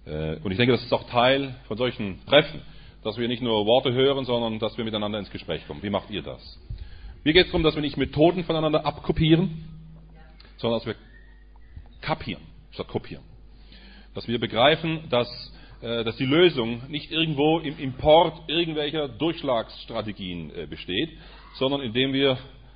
Und ich denke, das ist auch Teil von solchen Treffen, dass wir nicht nur Worte hören, sondern dass wir miteinander ins Gespräch kommen. Wie macht ihr das? Mir geht es darum, dass wir nicht Methoden voneinander abkopieren, sondern dass wir kapieren statt kopieren. Dass wir begreifen, dass die Lösung nicht irgendwo im Import irgendwelcher Durchschlagsstrategien besteht, sondern indem wir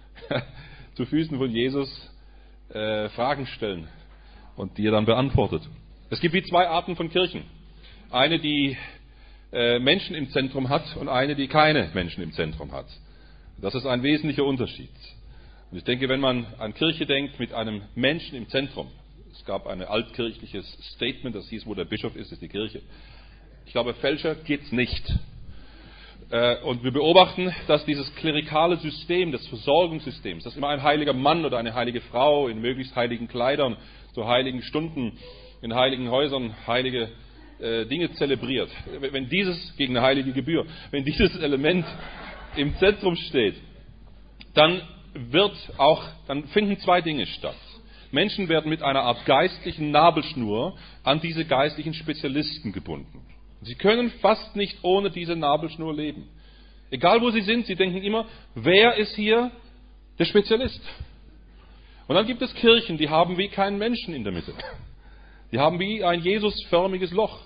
zu Füßen von Jesus Fragen stellen und die er dann beantwortet. Es gibt wie zwei Arten von Kirchen. Eine, die Menschen im Zentrum hat und eine, die keine Menschen im Zentrum hat. Das ist ein wesentlicher Unterschied. Und ich denke, wenn man an Kirche denkt mit einem Menschen im Zentrum, es gab ein altkirchliches Statement, das hieß, wo der Bischof ist die Kirche. Ich glaube, fälscher geht's nicht. Und wir beobachten, dass dieses klerikale System, das Versorgungssystems, dass immer ein heiliger Mann oder eine heilige Frau in möglichst heiligen Kleidern, zu heiligen Stunden, in heiligen Häusern heilige Dinge zelebriert. Wenn dieses, gegen eine heilige Gebühr, wenn dieses Element im Zentrum steht, dann finden zwei Dinge statt. Menschen werden mit einer Art geistlichen Nabelschnur an diese geistlichen Spezialisten gebunden. Sie können fast nicht ohne diese Nabelschnur leben. Egal wo sie sind, sie denken immer, wer ist hier der Spezialist? Und dann gibt es Kirchen, die haben wie keinen Menschen in der Mitte. Die haben wie ein Jesusförmiges Loch,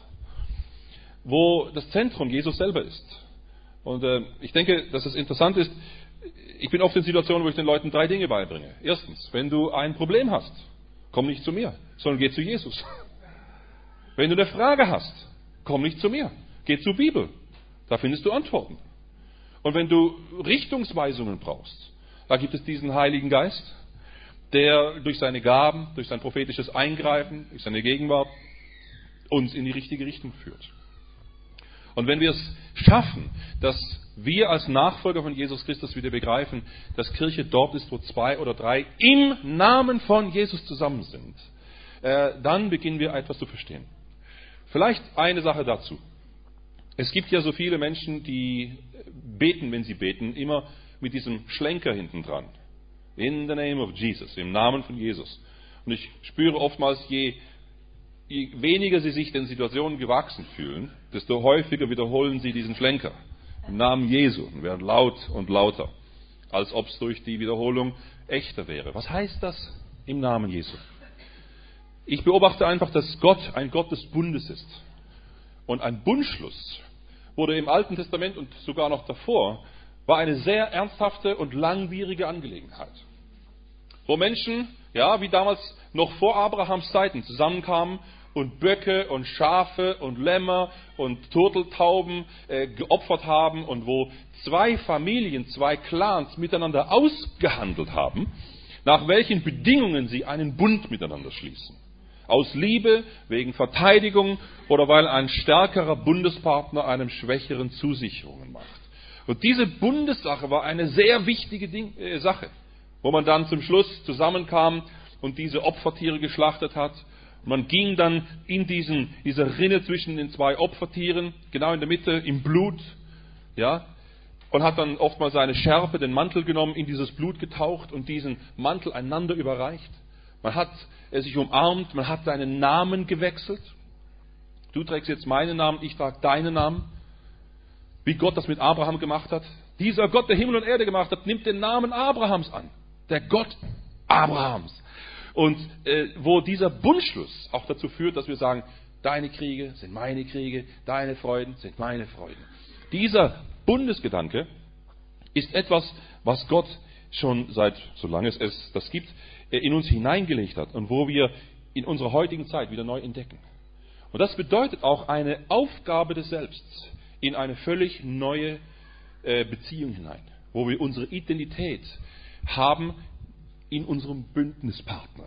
wo das Zentrum Jesus selber ist. Und ich denke, dass es interessant ist, ich bin oft in Situationen, wo ich den Leuten 3 Dinge beibringe. Erstens, wenn du ein Problem hast, komm nicht zu mir, sondern geh zu Jesus. Wenn du eine Frage hast, komm nicht zu mir, geh zur Bibel, da findest du Antworten. Und wenn du Richtungsweisungen brauchst, da gibt es diesen Heiligen Geist, der durch seine Gaben, durch sein prophetisches Eingreifen, durch seine Gegenwart uns in die richtige Richtung führt. Und wenn wir es schaffen, dass wir als Nachfolger von Jesus Christus wieder begreifen, dass Kirche dort ist, wo 2 oder 3 im Namen von Jesus zusammen sind, dann beginnen wir etwas zu verstehen. Vielleicht eine Sache dazu. Es gibt ja so viele Menschen, die beten, wenn sie beten, immer mit diesem Schlenker hinten dran. In the name of Jesus, im Namen von Jesus. Und ich spüre oftmals, je weniger sie sich den Situationen gewachsen fühlen, desto häufiger wiederholen sie diesen Schlenker. Im Namen Jesu und werden laut und lauter, als ob es durch die Wiederholung echter wäre. Was heißt das im Namen Jesu? Ich beobachte einfach, dass Gott ein Gott des Bundes ist. Und ein Bundschluss wurde im Alten Testament und sogar noch davor, war eine sehr ernsthafte und langwierige Angelegenheit. Wo Menschen, ja, wie damals noch vor Abrahams Zeiten, zusammenkamen und Böcke und Schafe und Lämmer und Turteltauben geopfert haben und wo 2 Familien, 2 Clans miteinander ausgehandelt haben, nach welchen Bedingungen sie einen Bund miteinander schließen. Aus Liebe, wegen Verteidigung oder weil ein stärkerer Bundespartner einem schwächeren Zusicherungen macht. Und diese Bundessache war eine sehr wichtige Sache, wo man dann zum Schluss zusammenkam und diese Opfertiere geschlachtet hat. Man ging dann in dieser Rinne zwischen den 2 Opfertieren, genau in der Mitte, im Blut, ja, und hat dann oftmals seine Schärpe, den Mantel genommen, in dieses Blut getaucht und diesen Mantel einander überreicht. Man hat sich umarmt, man hat seinen Namen gewechselt. Du trägst jetzt meinen Namen, ich trage deinen Namen. Wie Gott das mit Abraham gemacht hat. Dieser Gott, der Himmel und Erde gemacht hat, nimmt den Namen Abrahams an. Der Gott Abrahams. Und wo dieser Bundschluss auch dazu führt, dass wir sagen, deine Kriege sind meine Kriege, deine Freuden sind meine Freuden. Dieser Bundesgedanke ist etwas, was Gott schon seit, solange es das gibt, in uns hineingelegt hat und wo wir in unserer heutigen Zeit wieder neu entdecken. Und das bedeutet auch eine Aufgabe des Selbsts in eine völlig neue Beziehung hinein, wo wir unsere Identität haben in unserem Bündnispartner.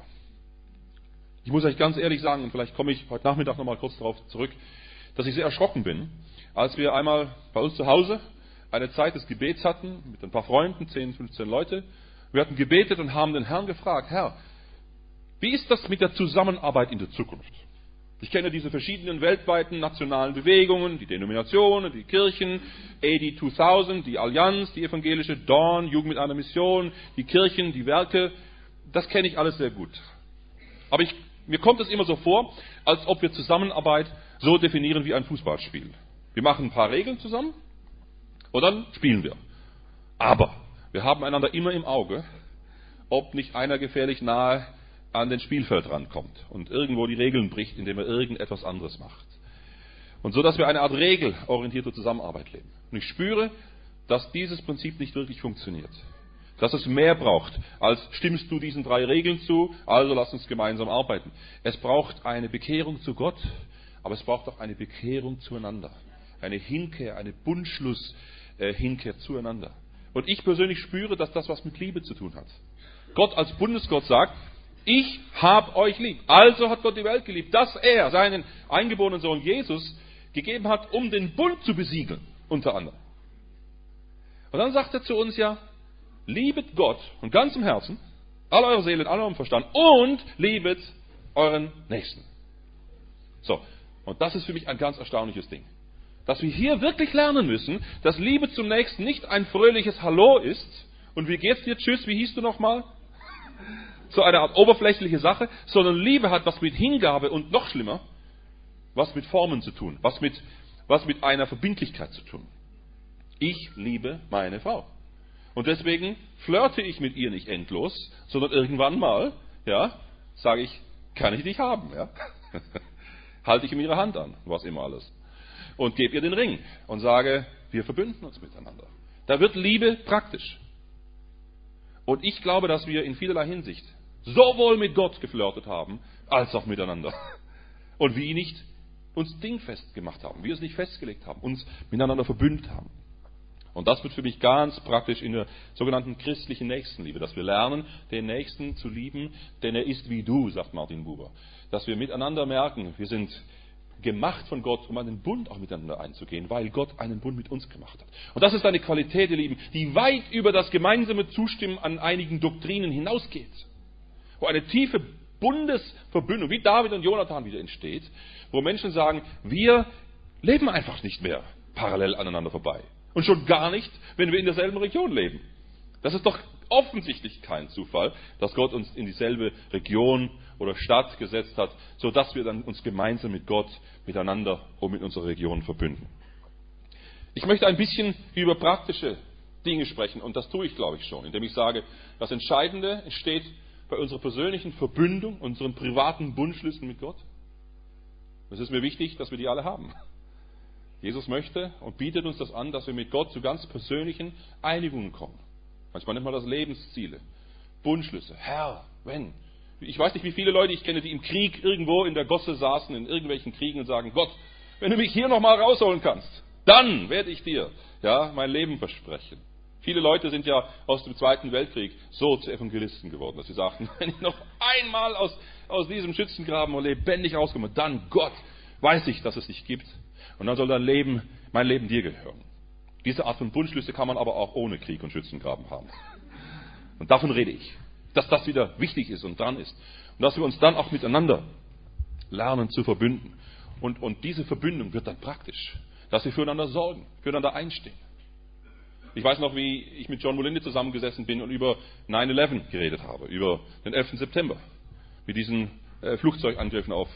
Ich muss euch ganz ehrlich sagen, und vielleicht komme ich heute Nachmittag nochmal kurz darauf zurück, dass ich sehr erschrocken bin, als wir einmal bei uns zu Hause eine Zeit des Gebets hatten, mit ein paar Freunden, 10, 15 Leute. Wir hatten gebetet und haben den Herrn gefragt, Herr, wie ist das mit der Zusammenarbeit in der Zukunft? Ich kenne diese verschiedenen weltweiten nationalen Bewegungen, die Denominationen, die Kirchen, AD 2000, die Allianz, die evangelische Dawn, Jugend mit einer Mission, die Kirchen, die Werke. Das kenne ich alles sehr gut. Aber ich mir kommt es immer so vor, als ob wir Zusammenarbeit so definieren wie ein Fußballspiel. Wir machen ein paar Regeln zusammen und dann spielen wir. Aber wir haben einander immer im Auge, ob nicht einer gefährlich nahe an den Spielfeld rankommt und irgendwo die Regeln bricht, indem er irgendetwas anderes macht. Und so, dass wir eine Art regelorientierte Zusammenarbeit leben. Und ich spüre, dass dieses Prinzip nicht wirklich funktioniert. Dass es mehr braucht, als stimmst du diesen 3 Regeln zu, also lass uns gemeinsam arbeiten. Es braucht eine Bekehrung zu Gott, aber es braucht auch eine Bekehrung zueinander. Eine Hinkehr, eine Bundschluss-Hinkehr zueinander. Und ich persönlich spüre, dass das was mit Liebe zu tun hat. Gott als Bundesgott sagt, ich hab euch lieb. Also hat Gott die Welt geliebt, dass er seinen eingeborenen Sohn Jesus gegeben hat, um den Bund zu besiegeln, unter anderem. Und dann sagt er zu uns ja, liebet Gott von ganzem Herzen, all eure Seele, all eurem Verstand und liebet euren Nächsten. So, und das ist für mich ein ganz erstaunliches Ding. Dass wir hier wirklich lernen müssen, dass Liebe zum Nächsten nicht ein fröhliches Hallo ist und wie geht's dir, tschüss, wie hieß du nochmal? So eine Art oberflächliche Sache, sondern Liebe hat was mit Hingabe und noch schlimmer, was mit Formen zu tun, was mit einer Verbindlichkeit zu tun. Ich liebe meine Frau. Und deswegen flirte ich mit ihr nicht endlos, sondern irgendwann mal, ja, sage ich, kann ich dich haben, ja? Halte ich ihm ihre Hand an, was immer alles. Und gebe ihr den Ring und sage, wir verbünden uns miteinander. Da wird Liebe praktisch. Und ich glaube, dass wir in vielerlei Hinsicht sowohl mit Gott geflirtet haben, als auch miteinander. Und wir nicht uns dingfest gemacht haben, wir es nicht festgelegt haben, uns miteinander verbündet haben. Und das wird für mich ganz praktisch in der sogenannten christlichen Nächstenliebe, dass wir lernen, den Nächsten zu lieben, denn er ist wie du, sagt Martin Buber. Dass wir miteinander merken, wir sind gemacht von Gott, um einen Bund auch miteinander einzugehen, weil Gott einen Bund mit uns gemacht hat. Und das ist eine Qualität, ihr Lieben, die weit über das gemeinsame Zustimmen an einigen Doktrinen hinausgeht. Wo eine tiefe Bundesverbündung, wie David und Jonathan wieder entsteht, wo Menschen sagen, wir leben einfach nicht mehr parallel aneinander vorbei. Und schon gar nicht, wenn wir in derselben Region leben. Das ist doch offensichtlich kein Zufall, dass Gott uns in dieselbe Region oder Stadt gesetzt hat, sodass wir dann uns gemeinsam mit Gott, miteinander und mit unserer Region verbünden. Ich möchte ein bisschen über praktische Dinge sprechen und das tue ich, glaube ich, schon, indem ich sage, das Entscheidende entsteht bei unserer persönlichen Verbündung, unseren privaten Bundschlüssen mit Gott. Es ist mir wichtig, dass wir die alle haben. Jesus möchte und bietet uns das an, dass wir mit Gott zu ganz persönlichen Einigungen kommen. Manchmal nennt man das Lebensziele, Bundschlüsse. Herr, wenn. Ich weiß nicht, wie viele Leute ich kenne, die im Krieg irgendwo in der Gosse saßen, in irgendwelchen Kriegen und sagen, Gott, wenn du mich hier nochmal rausholen kannst, dann werde ich dir mein Leben versprechen. Viele Leute sind ja aus dem Zweiten Weltkrieg so zu Evangelisten geworden, dass sie sagten, wenn ich noch einmal aus diesem Schützengraben lebendig rauskomme, dann Gott, weiß ich, dass es dich gibt. Und dann soll mein Leben dir gehören. Diese Art von Bundschlüsse kann man aber auch ohne Krieg und Schützengraben haben. Und davon rede ich. Dass das wieder wichtig ist und dran ist. Und dass wir uns dann auch miteinander lernen zu verbünden. Und diese Verbündung wird dann praktisch. Dass wir füreinander sorgen, füreinander einstehen. Ich weiß noch, wie ich mit John Molinde zusammengesessen bin und über 9/11 geredet habe. Über den 11. September. Mit diesen Flugzeugangriffen auf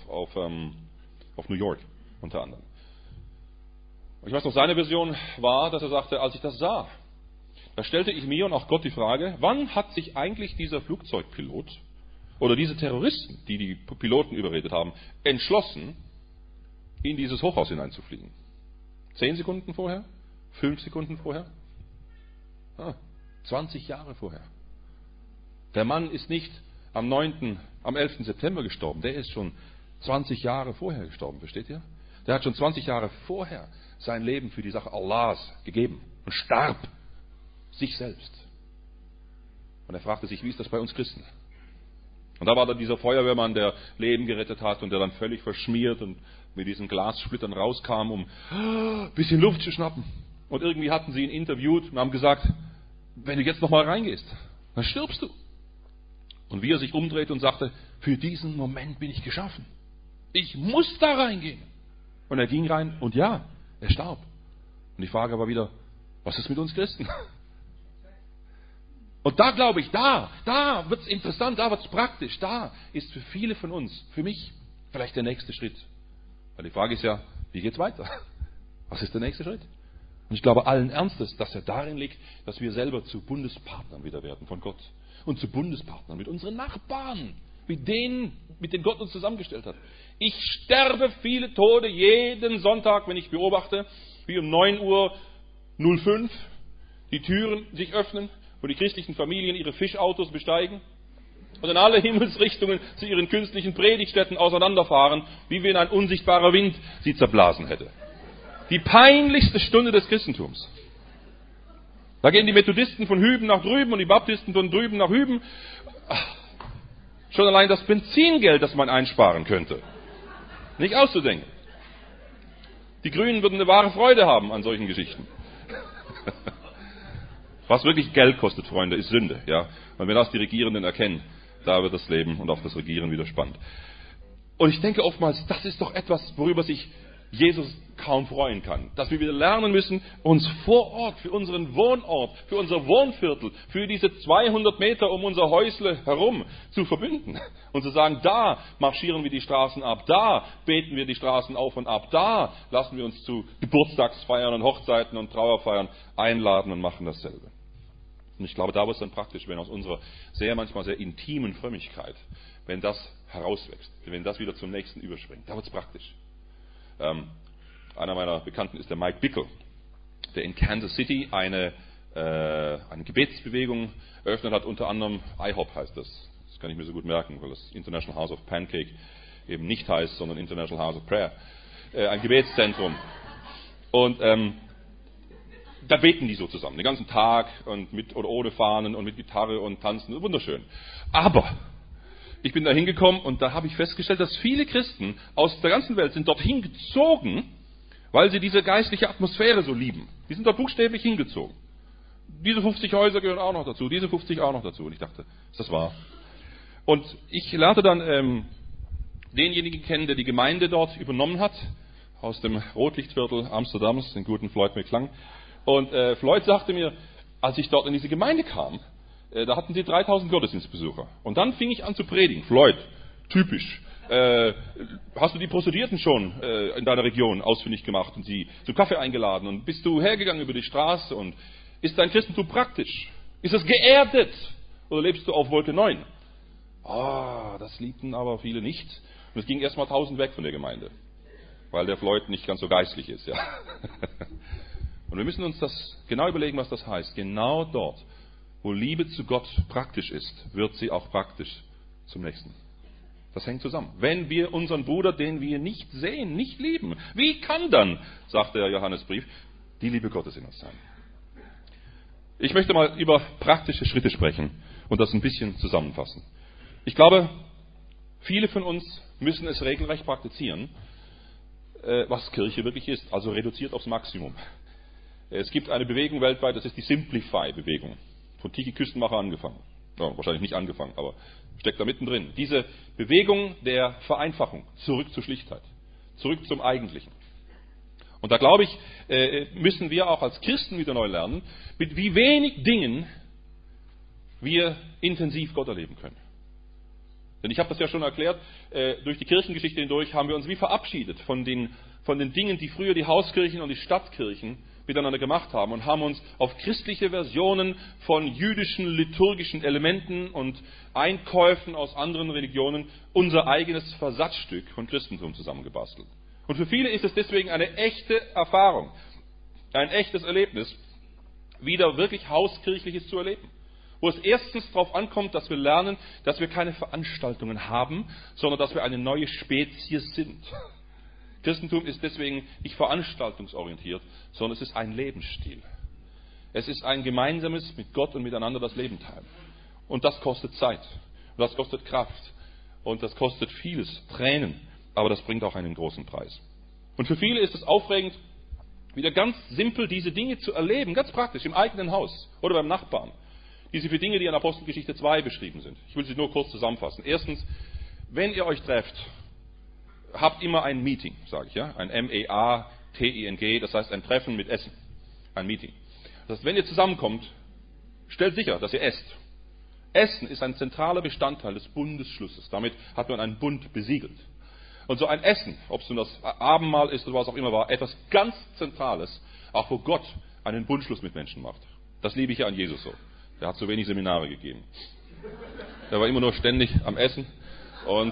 New York unter anderem. Und ich weiß noch, seine Version war, dass er sagte, als ich das sah, da stellte ich mir und auch Gott die Frage, wann hat sich eigentlich dieser Flugzeugpilot oder diese Terroristen, die die Piloten überredet haben, entschlossen, in dieses Hochhaus hineinzufliegen? 10 Sekunden vorher? 5 Sekunden vorher? 20 Jahre vorher. Der Mann ist nicht am 11. September gestorben, der ist schon 20 Jahre vorher gestorben, versteht ihr? Der hat schon 20 Jahre vorher sein Leben für die Sache Allahs gegeben und starb sich selbst. Und er fragte sich, wie ist das bei uns Christen? Und da war dann dieser Feuerwehrmann, der Leben gerettet hat und der dann völlig verschmiert und mit diesen Glassplittern rauskam, um ein bisschen Luft zu schnappen. Und irgendwie hatten sie ihn interviewt und haben gesagt, wenn du jetzt nochmal reingehst, dann stirbst du. Und wie er sich umdrehte und sagte, für diesen Moment bin ich geschaffen. Ich muss da reingehen. Und er ging rein und ja, er starb. Und die Frage war wieder, was ist mit uns Christen? Und da glaube ich, da wird es interessant, da wird es praktisch, da ist für viele von uns, für mich, vielleicht der nächste Schritt. Weil die Frage ist ja, wie geht's weiter? Was ist der nächste Schritt? Und ich glaube allen Ernstes, dass er darin liegt, dass wir selber zu Bundespartnern wieder werden von Gott. Und zu Bundespartnern mit unseren Nachbarn, mit denen Gott uns zusammengestellt hat. Ich sterbe viele Tode jeden Sonntag, wenn ich beobachte, wie um 9:05 Uhr die Türen sich öffnen, wo die christlichen Familien ihre Fischautos besteigen und in alle Himmelsrichtungen zu ihren künstlichen Predigtstätten auseinanderfahren, wie wenn ein unsichtbarer Wind sie zerblasen hätte. Die peinlichste Stunde des Christentums. Da gehen die Methodisten von hüben nach drüben und die Baptisten von drüben nach hüben. Schon allein das Benzingeld, das man einsparen könnte. Nicht auszudenken. Die Grünen würden eine wahre Freude haben an solchen Geschichten. Was wirklich Geld kostet, Freunde, ist Sünde. Ja? Und wenn das die Regierenden erkennen, da wird das Leben und auch das Regieren wieder spannend. Und ich denke oftmals, das ist doch etwas, worüber sich Jesus kaum freuen kann. Dass wir wieder lernen müssen, uns vor Ort, für unseren Wohnort, für unser Wohnviertel, für diese 200 Meter um unser Häusle herum zu verbünden. Und zu sagen, da marschieren wir die Straßen ab, da beten wir die Straßen auf und ab, da lassen wir uns zu Geburtstagsfeiern und Hochzeiten und Trauerfeiern einladen und machen dasselbe. Und ich glaube, da wird es dann praktisch, wenn aus unserer manchmal sehr intimen Frömmigkeit, wenn das herauswächst, wenn das wieder zum nächsten überspringt, da wird es praktisch. Einer meiner Bekannten ist der Mike Bickle, der in Kansas City eine Gebetsbewegung eröffnet hat, unter anderem IHOP heißt das. Das kann ich mir so gut merken, weil das International House of Pancake eben nicht heißt, sondern International House of Prayer. Ein Gebetszentrum. Und da beten die so zusammen, den ganzen Tag und mit oder ohne Fahnen und mit Gitarre und Tanzen, wunderschön. Aber ich bin da hingekommen und da habe ich festgestellt, dass viele Christen aus der ganzen Welt sind dorthin gezogen, weil sie diese geistliche Atmosphäre so lieben. Die sind dort buchstäblich hingezogen. Diese 50 Häuser gehören auch noch dazu, diese 50 auch noch dazu. Und ich dachte, ist das wahr? Und ich lernte dann denjenigen kennen, der die Gemeinde dort übernommen hat, aus dem Rotlichtviertel Amsterdams, den guten Floyd McClung. Und Floyd sagte mir, als ich dort in diese Gemeinde kam, da hatten sie 3000 Gottesdienstbesucher. Und dann fing ich an zu predigen. Floyd, typisch. Hast du die Prostituierten schon in deiner Region ausfindig gemacht und sie zu Kaffee eingeladen? Und bist du hergegangen über die Straße? Und ist dein Christentum praktisch? Ist es geerdet? Oder lebst du auf Wolke 9? Das liebten aber viele nicht. Und es ging erst mal 1000 weg von der Gemeinde. Weil der Floyd nicht ganz so geistlich ist. Ja. Und wir müssen uns das genau überlegen, was das heißt. Genau dort, wo Liebe zu Gott praktisch ist, wird sie auch praktisch zum Nächsten. Das hängt zusammen. Wenn wir unseren Bruder, den wir nicht sehen, nicht lieben, wie kann dann, sagt der Johannesbrief, die Liebe Gottes in uns sein? Ich möchte mal über praktische Schritte sprechen und das ein bisschen zusammenfassen. Ich glaube, viele von uns müssen es regelrecht praktizieren, was Kirche wirklich ist, also reduziert aufs Maximum. Es gibt eine Bewegung weltweit, das ist die Simplify-Bewegung. Von Tiki Küstenmacher angefangen. Ja, wahrscheinlich nicht angefangen, aber steckt da mittendrin. Diese Bewegung der Vereinfachung, zurück zur Schlichtheit, zurück zum Eigentlichen. Und da glaube ich, müssen wir auch als Christen wieder neu lernen, mit wie wenig Dingen wir intensiv Gott erleben können. Denn ich habe das ja schon erklärt, durch die Kirchengeschichte hindurch haben wir uns wie verabschiedet von den Dingen, die früher die Hauskirchen und die Stadtkirchen miteinander gemacht haben und haben uns auf christliche Versionen von jüdischen liturgischen Elementen und Einkäufen aus anderen Religionen unser eigenes Versatzstück von Christentum zusammengebastelt. Und für viele ist es deswegen eine echte Erfahrung, ein echtes Erlebnis, wieder wirklich Hauskirchliches zu erleben. Wo es erstens darauf ankommt, dass wir lernen, dass wir keine Veranstaltungen haben, sondern dass wir eine neue Spezies sind. Christentum ist deswegen nicht veranstaltungsorientiert, sondern es ist ein Lebensstil. Es ist ein gemeinsames mit Gott und miteinander das Leben teilen. Und das kostet Zeit. Und das kostet Kraft. Und das kostet vieles, Tränen. Aber das bringt auch einen großen Preis. Und für viele ist es aufregend, wieder ganz simpel diese Dinge zu erleben, ganz praktisch, im eigenen Haus oder beim Nachbarn. Diese vier Dinge, die in Apostelgeschichte 2 beschrieben sind. Ich will sie nur kurz zusammenfassen. Erstens, wenn ihr euch trefft, habt immer ein Meeting, sage ich, ja, ein M-E-A-T-I-N-G, das heißt ein Treffen mit Essen, ein Meeting. Das heißt, wenn ihr zusammenkommt, stellt sicher, dass ihr esst. Essen ist ein zentraler Bestandteil des Bundesschlusses. Damit hat man einen Bund besiegelt. Und so ein Essen, ob es nun das Abendmahl ist oder was auch immer war, etwas ganz Zentrales, auch wo Gott einen Bundschluss mit Menschen macht. Das liebe ich ja an Jesus so. Der hat so wenig Seminare gegeben. Er war immer nur ständig am Essen und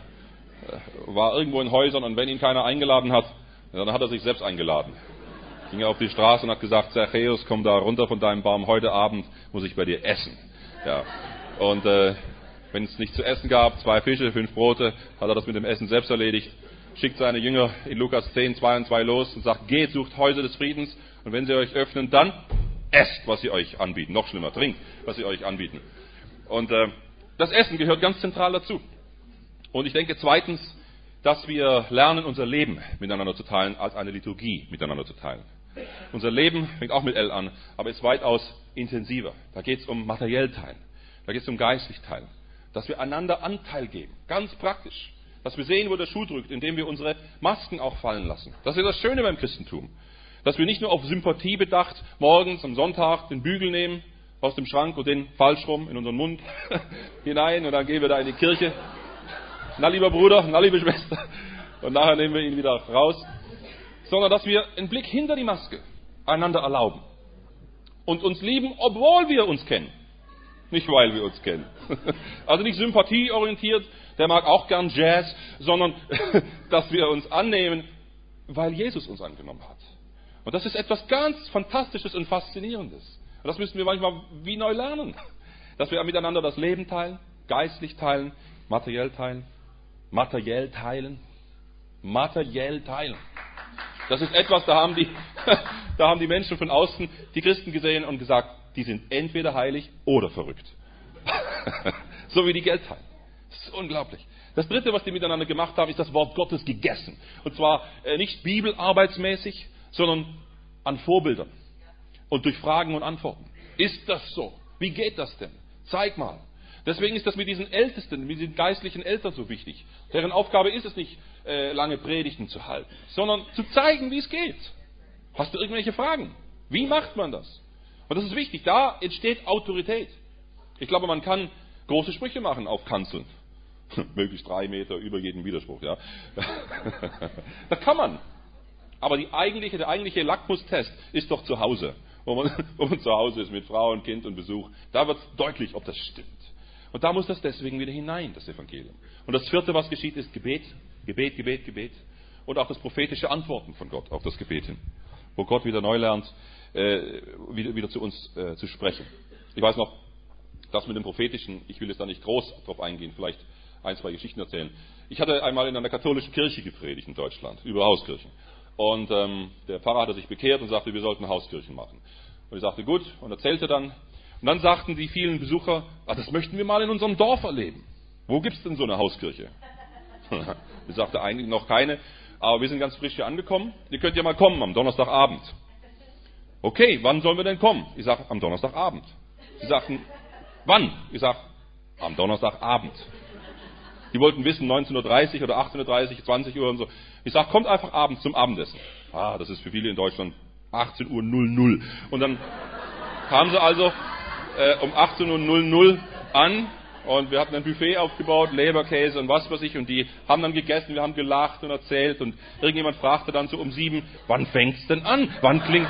war irgendwo in Häusern, und wenn ihn keiner eingeladen hat, dann hat er sich selbst eingeladen. Ging er auf die Straße und hat gesagt, Zachäus, komm da runter von deinem Baum, heute Abend muss ich bei dir essen. Ja. Und wenn es nichts zu essen gab, 2 Fische, 5 Brote, hat er das mit dem Essen selbst erledigt, schickt seine Jünger in Lukas 10, 2 und 2 los und sagt, geht, sucht Häuser des Friedens, und wenn sie euch öffnen, dann esst, was sie euch anbieten. Noch schlimmer, trinkt, was sie euch anbieten. Und das Essen gehört ganz zentral dazu. Und ich denke zweitens, dass wir lernen, unser Leben miteinander zu teilen, als eine Liturgie miteinander zu teilen. Unser Leben fängt auch mit L an, aber ist weitaus intensiver. Da geht es um materiell teilen, da geht es um geistlich teilen. Dass wir einander Anteil geben, ganz praktisch. Dass wir sehen, wo der Schuh drückt, indem wir unsere Masken auch fallen lassen. Das ist das Schöne beim Christentum. Dass wir nicht nur auf Sympathie bedacht morgens am Sonntag den Bügel nehmen aus dem Schrank und den falsch rum in unseren Mund hinein, und dann gehen wir da in die Kirche. Na lieber Bruder, na liebe Schwester, und nachher nehmen wir ihn wieder raus. Sondern dass wir einen Blick hinter die Maske einander erlauben und uns lieben, obwohl wir uns kennen. Nicht, weil wir uns kennen. Also nicht sympathieorientiert, der mag auch gern Jazz, sondern dass wir uns annehmen, weil Jesus uns angenommen hat. Und das ist etwas ganz Fantastisches und Faszinierendes. Und das müssen wir manchmal wie neu lernen. Dass wir miteinander das Leben teilen, geistlich teilen, materiell teilen. Materiell teilen. Materiell teilen. Das ist etwas, da haben die Menschen von außen die Christen gesehen und gesagt, die sind entweder heilig oder verrückt. So wie die Geld teilen. Das ist unglaublich. Das Dritte, was die miteinander gemacht haben, ist das Wort Gottes gegessen. Und zwar nicht bibelarbeitsmäßig, sondern an Vorbildern. Und durch Fragen und Antworten. Ist das so? Wie geht das denn? Zeig mal. Deswegen ist das mit diesen Ältesten, mit diesen geistlichen Eltern so wichtig. Deren Aufgabe ist es nicht, lange Predigten zu halten, sondern zu zeigen, wie es geht. Hast du irgendwelche Fragen? Wie macht man das? Und das ist wichtig, da entsteht Autorität. Ich glaube, man kann große Sprüche machen auf Kanzeln. Möglichst 3 Meter über jeden Widerspruch, ja. Das kann man. Aber der eigentliche Lackmustest ist doch zu Hause. Wo man zu Hause ist mit Frau und Kind und Besuch. Da wird deutlich, ob das stimmt. Und da muss das deswegen wieder hinein, das Evangelium. Und das 4., was geschieht, ist Gebet. Gebet, Gebet, Gebet. Und auch das prophetische Antworten von Gott auf das Gebet hin. Wo Gott wieder neu lernt, wieder zu uns zu sprechen. Ich weiß noch, das mit dem Prophetischen, ich will jetzt da nicht groß drauf eingehen, vielleicht 1, 2 Geschichten erzählen. Ich hatte einmal in einer katholischen Kirche gepredigt in Deutschland, über Hauskirchen. Und der Pfarrer hatte sich bekehrt und sagte, wir sollten Hauskirchen machen. Und ich sagte, gut, und erzählte dann. Und dann sagten die vielen Besucher, das möchten wir mal in unserem Dorf erleben. Wo gibt es denn so eine Hauskirche? Ich sagte, eigentlich noch keine, aber wir sind ganz frisch hier angekommen. Ihr könnt ja mal kommen am Donnerstagabend. Okay, wann sollen wir denn kommen? Ich sage, am Donnerstagabend. Sie sagten, wann? Ich sage, am Donnerstagabend. Die wollten wissen, 19.30 Uhr oder 18.30 Uhr, 20 Uhr und so. Ich sage, kommt einfach abends zum Abendessen. Das ist für viele in Deutschland 18.00 Uhr. Und dann kamen sie also um 18.00 Uhr an und wir hatten ein Buffet aufgebaut, Leberkäse und was weiß ich, und die haben dann gegessen, wir haben gelacht und erzählt, und irgendjemand fragte dann so um 7, wann fängt's denn an? Wann klingt...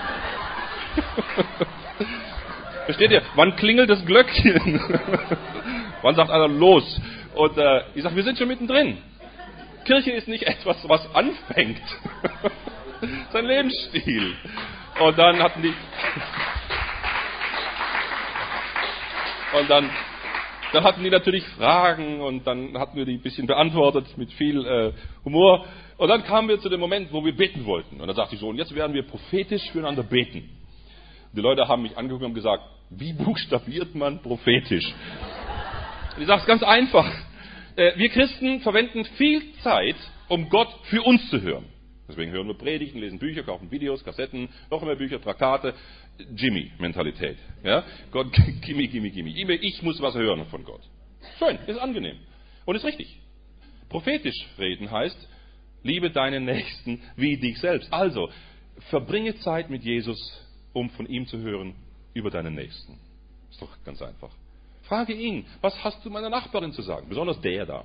Versteht ihr? Wann klingelt das Glöckchen? Wann sagt einer los? Und ich sage, wir sind schon mittendrin. Kirche ist nicht etwas, was anfängt. Das ist ein Lebensstil. Und dann hatten die... Und dann hatten die natürlich Fragen, und dann hatten wir die ein bisschen beantwortet mit viel Humor. Und dann kamen wir zu dem Moment, wo wir beten wollten. Und dann sagte ich so, und jetzt werden wir prophetisch füreinander beten. Die Leute haben mich angeguckt und gesagt, wie buchstabiert man prophetisch? Und ich sage es ganz einfach. Wir Christen verwenden viel Zeit, um Gott für uns zu hören. Deswegen hören wir Predigten, lesen Bücher, kaufen Videos, Kassetten, noch mehr Bücher, Traktate. Jimmy-Mentalität. Ja? Gott, gimme. Ich muss was hören von Gott. Schön, ist angenehm. Und ist richtig. Prophetisch reden heißt, liebe deinen Nächsten wie dich selbst. Also, verbringe Zeit mit Jesus, um von ihm zu hören über deinen Nächsten. Ist doch ganz einfach. Frage ihn, was hast du meiner Nachbarin zu sagen? Besonders der da.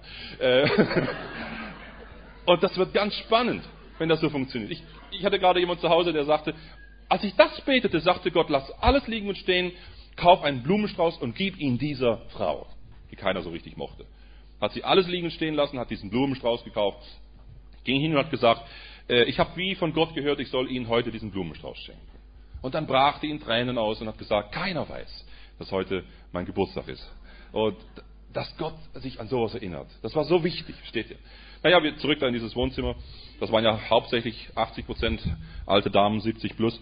Und das wird ganz spannend, wenn das so funktioniert. Ich hatte gerade jemand zu Hause, der sagte, als ich das betete, sagte Gott, lass alles liegen und stehen, kauf einen Blumenstrauß und gib ihn dieser Frau, die keiner so richtig mochte. Hat sie alles liegen und stehen lassen, hat diesen Blumenstrauß gekauft, ging hin und hat gesagt, ich habe wie von Gott gehört, ich soll Ihnen heute diesen Blumenstrauß schenken. Und dann brach die in Tränen aus und hat gesagt, keiner weiß, dass heute mein Geburtstag ist. Und dass Gott sich an sowas erinnert. Das war so wichtig, versteht ihr? Naja, wir zurück da in dieses Wohnzimmer. Das waren ja hauptsächlich 80% alte Damen, 70 plus.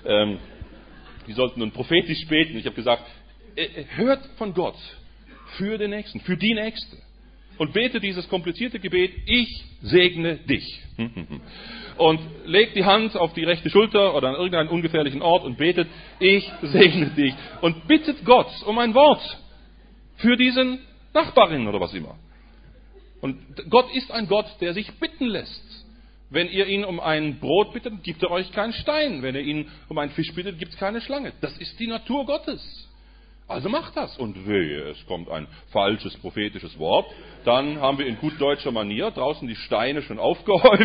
Die sollten nun prophetisch beten. Ich habe gesagt, hört von Gott für den Nächsten, für die Nächste. Und bete dieses komplizierte Gebet, ich segne dich. Und legt die Hand auf die rechte Schulter oder an irgendeinen ungefährlichen Ort und betet, ich segne dich. Und bittet Gott um ein Wort für diesen Nachbarin oder was immer. Und Gott ist ein Gott, der sich bitten lässt. Wenn ihr ihn um ein Brot bittet, gibt er euch keinen Stein. Wenn ihr ihn um einen Fisch bittet, gibt es keine Schlange. Das ist die Natur Gottes. Also macht das. Und wehe, es kommt ein falsches prophetisches Wort. Dann haben wir in gut deutscher Manier draußen die Steine schon aufgehäuft.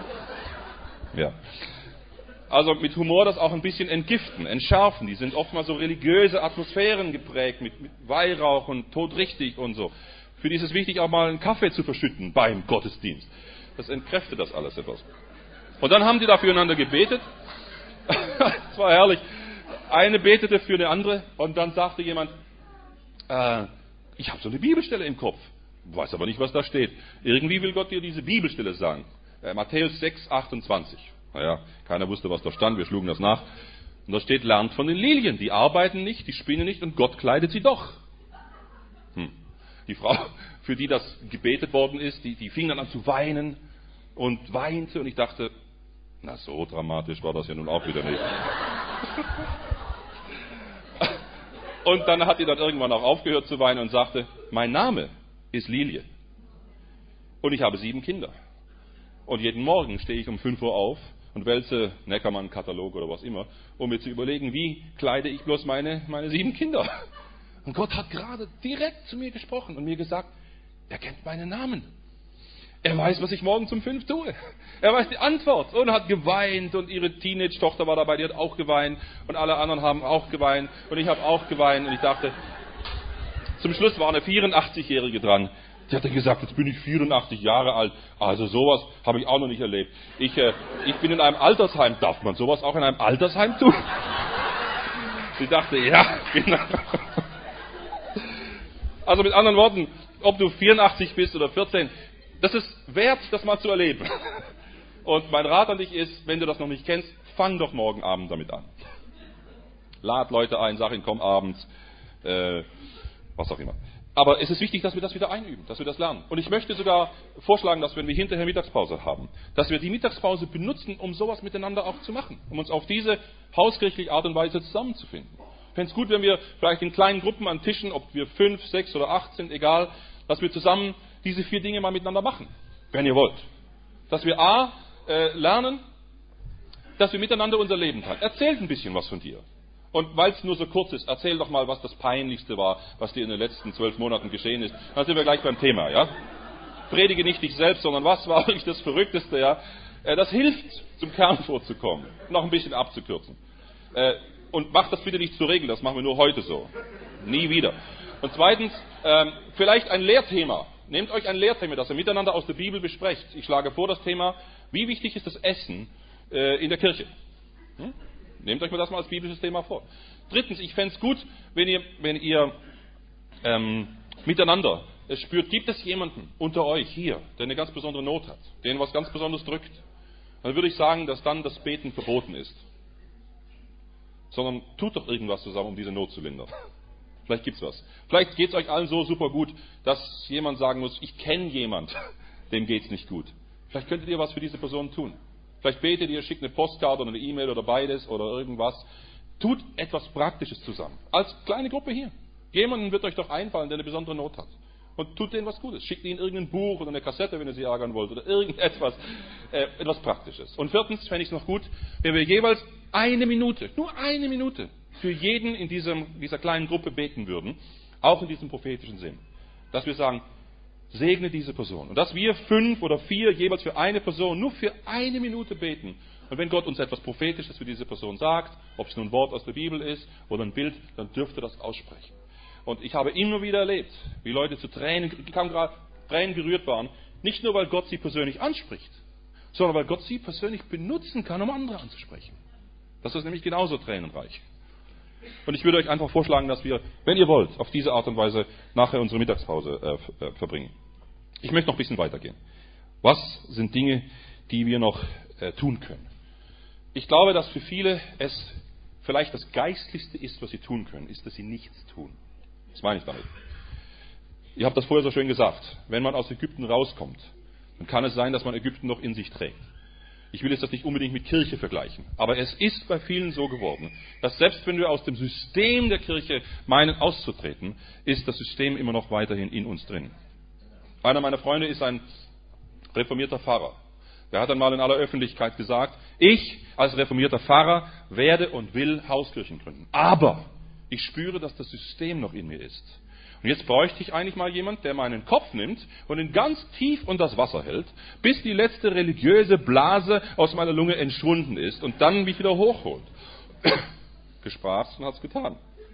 Ja. Also mit Humor das auch ein bisschen entgiften, entschärfen. Die sind oft mal so religiöse Atmosphären geprägt, mit Weihrauch und todrichtig und so. Für die ist es wichtig, auch mal einen Kaffee zu verschütten beim Gottesdienst. Das entkräftet das alles etwas. Und dann haben die da füreinander gebetet. Das war herrlich. Eine betete für eine andere und dann sagte jemand, ich habe so eine Bibelstelle im Kopf, weiß aber nicht, was da steht. Irgendwie will Gott dir diese Bibelstelle sagen. Matthäus 6, 28. Naja, keiner wusste, was da stand, wir schlugen das nach. Und da steht, lernt von den Lilien, die arbeiten nicht, die spinnen nicht und Gott kleidet sie doch. Die Frau, für die das gebetet worden ist, die fing dann an zu weinen und weinte und ich dachte, na so dramatisch war das ja nun auch wieder nicht. Und dann hat die dann irgendwann auch aufgehört zu weinen und sagte, mein Name ist Lilie und ich habe 7 Kinder. Und jeden Morgen stehe ich um 5 Uhr auf und wälze Neckermann-Katalog oder was immer, um mir zu überlegen, wie kleide ich bloß meine 7 Kinder. Und Gott hat gerade direkt zu mir gesprochen und mir gesagt, er kennt meinen Namen. Er weiß, was ich morgens um 5 tue. Er weiß die Antwort und hat geweint und ihre Teenage-Tochter war dabei, die hat auch geweint und alle anderen haben auch geweint und ich habe auch geweint und ich dachte, zum Schluss war eine 84-Jährige dran. Die hat dann gesagt, jetzt bin ich 84 Jahre alt, also sowas habe ich auch noch nicht erlebt. Ich bin in einem Altersheim, darf man sowas auch in einem Altersheim tun? Sie dachte, ja, genau. Also mit anderen Worten, ob du 84 bist oder 14, das ist wert, das mal zu erleben. Und mein Rat an dich ist, wenn du das noch nicht kennst, fang doch morgen Abend damit an. Lad Leute ein, sag ihnen, komm abends, was auch immer. Aber es ist wichtig, dass wir das wieder einüben, dass wir das lernen. Und ich möchte sogar vorschlagen, dass wenn wir hinterher Mittagspause haben, dass wir die Mittagspause benutzen, um sowas miteinander auch zu machen, um uns auf diese hauskirchliche Art und Weise zusammenzufinden. Ich fände es gut, wenn wir vielleicht in kleinen Gruppen an Tischen, ob wir 5, 6 oder 8 sind, egal, dass wir zusammen diese 4 Dinge mal miteinander machen, wenn ihr wollt. Dass wir lernen, dass wir miteinander unser Leben teilen. Erzählt ein bisschen was von dir. Und weil es nur so kurz ist, erzähl doch mal, was das Peinlichste war, was dir in den letzten 12 Monaten geschehen ist. Dann sind wir gleich beim Thema, ja? Predige nicht dich selbst, sondern was war wirklich das Verrückteste, ja? Das hilft, zum Kern vorzukommen, noch ein bisschen abzukürzen. Und macht das bitte nicht zur Regel, das machen wir nur heute so. Nie wieder. Und zweitens, vielleicht ein Lehrthema. Nehmt euch ein Lehrthema, das ihr miteinander aus der Bibel besprecht. Ich schlage vor das Thema, wie wichtig ist das Essen in der Kirche? Nehmt euch mal das mal als biblisches Thema vor. Drittens, ich fände es gut, wenn ihr miteinander spürt, gibt es jemanden unter euch hier, der eine ganz besondere Not hat, den was ganz Besonderes drückt. Dann würde ich sagen, dass dann das Beten verboten ist. Sondern tut doch irgendwas zusammen, um diese Not zu lindern. Vielleicht gibt's was. Vielleicht geht's euch allen so super gut, dass jemand sagen muss, ich kenne jemand, dem geht's nicht gut. Vielleicht könntet ihr was für diese Person tun. Vielleicht betet ihr, schickt eine Postkarte oder eine E-Mail oder beides oder irgendwas. Tut etwas Praktisches zusammen. Als kleine Gruppe hier. Jemanden wird euch doch einfallen, der eine besondere Not hat. Und tut denen was Gutes. Schickt ihnen irgendein Buch oder eine Kassette, wenn ihr sie ärgern wollt. Oder irgendetwas, etwas Praktisches. Und viertens fände ich es noch gut, wenn wir jeweils 1 Minute, nur 1 Minute, für jeden in dieser kleinen Gruppe beten würden, auch in diesem prophetischen Sinn. Dass wir sagen, segne diese Person. Und dass wir 5 oder 4 jeweils für eine Person nur für 1 Minute beten. Und wenn Gott uns etwas Prophetisches für diese Person sagt, ob es nun ein Wort aus der Bibel ist oder ein Bild, dann dürft ihr das aussprechen. Und ich habe immer wieder erlebt, wie Leute zu Tränen gerührt waren, nicht nur, weil Gott sie persönlich anspricht, sondern weil Gott sie persönlich benutzen kann, um andere anzusprechen. Das ist nämlich genauso tränenreich. Und ich würde euch einfach vorschlagen, dass wir, wenn ihr wollt, auf diese Art und Weise nachher unsere Mittagspause verbringen. Ich möchte noch ein bisschen weitergehen. Was sind Dinge, die wir noch tun können? Ich glaube, dass für viele es vielleicht das Geistlichste ist, was sie tun können, ist, dass sie nichts tun. Was meine ich damit? Ihr habt das vorher so schön gesagt. Wenn man aus Ägypten rauskommt, dann kann es sein, dass man Ägypten noch in sich trägt. Ich will jetzt das nicht unbedingt mit Kirche vergleichen, aber es ist bei vielen so geworden, dass selbst wenn wir aus dem System der Kirche meinen auszutreten, ist das System immer noch weiterhin in uns drin. Einer meiner Freunde ist ein reformierter Pfarrer. Der hat einmal in aller Öffentlichkeit gesagt, ich als reformierter Pfarrer werde und will Hauskirchen gründen. Aber ich spüre, dass das System noch in mir ist. Und jetzt bräuchte ich eigentlich mal jemand, der meinen Kopf nimmt und ihn ganz tief unter das Wasser hält, bis die letzte religiöse Blase aus meiner Lunge entschwunden ist und dann mich wieder hochholt. Gespaßt und hat es getan.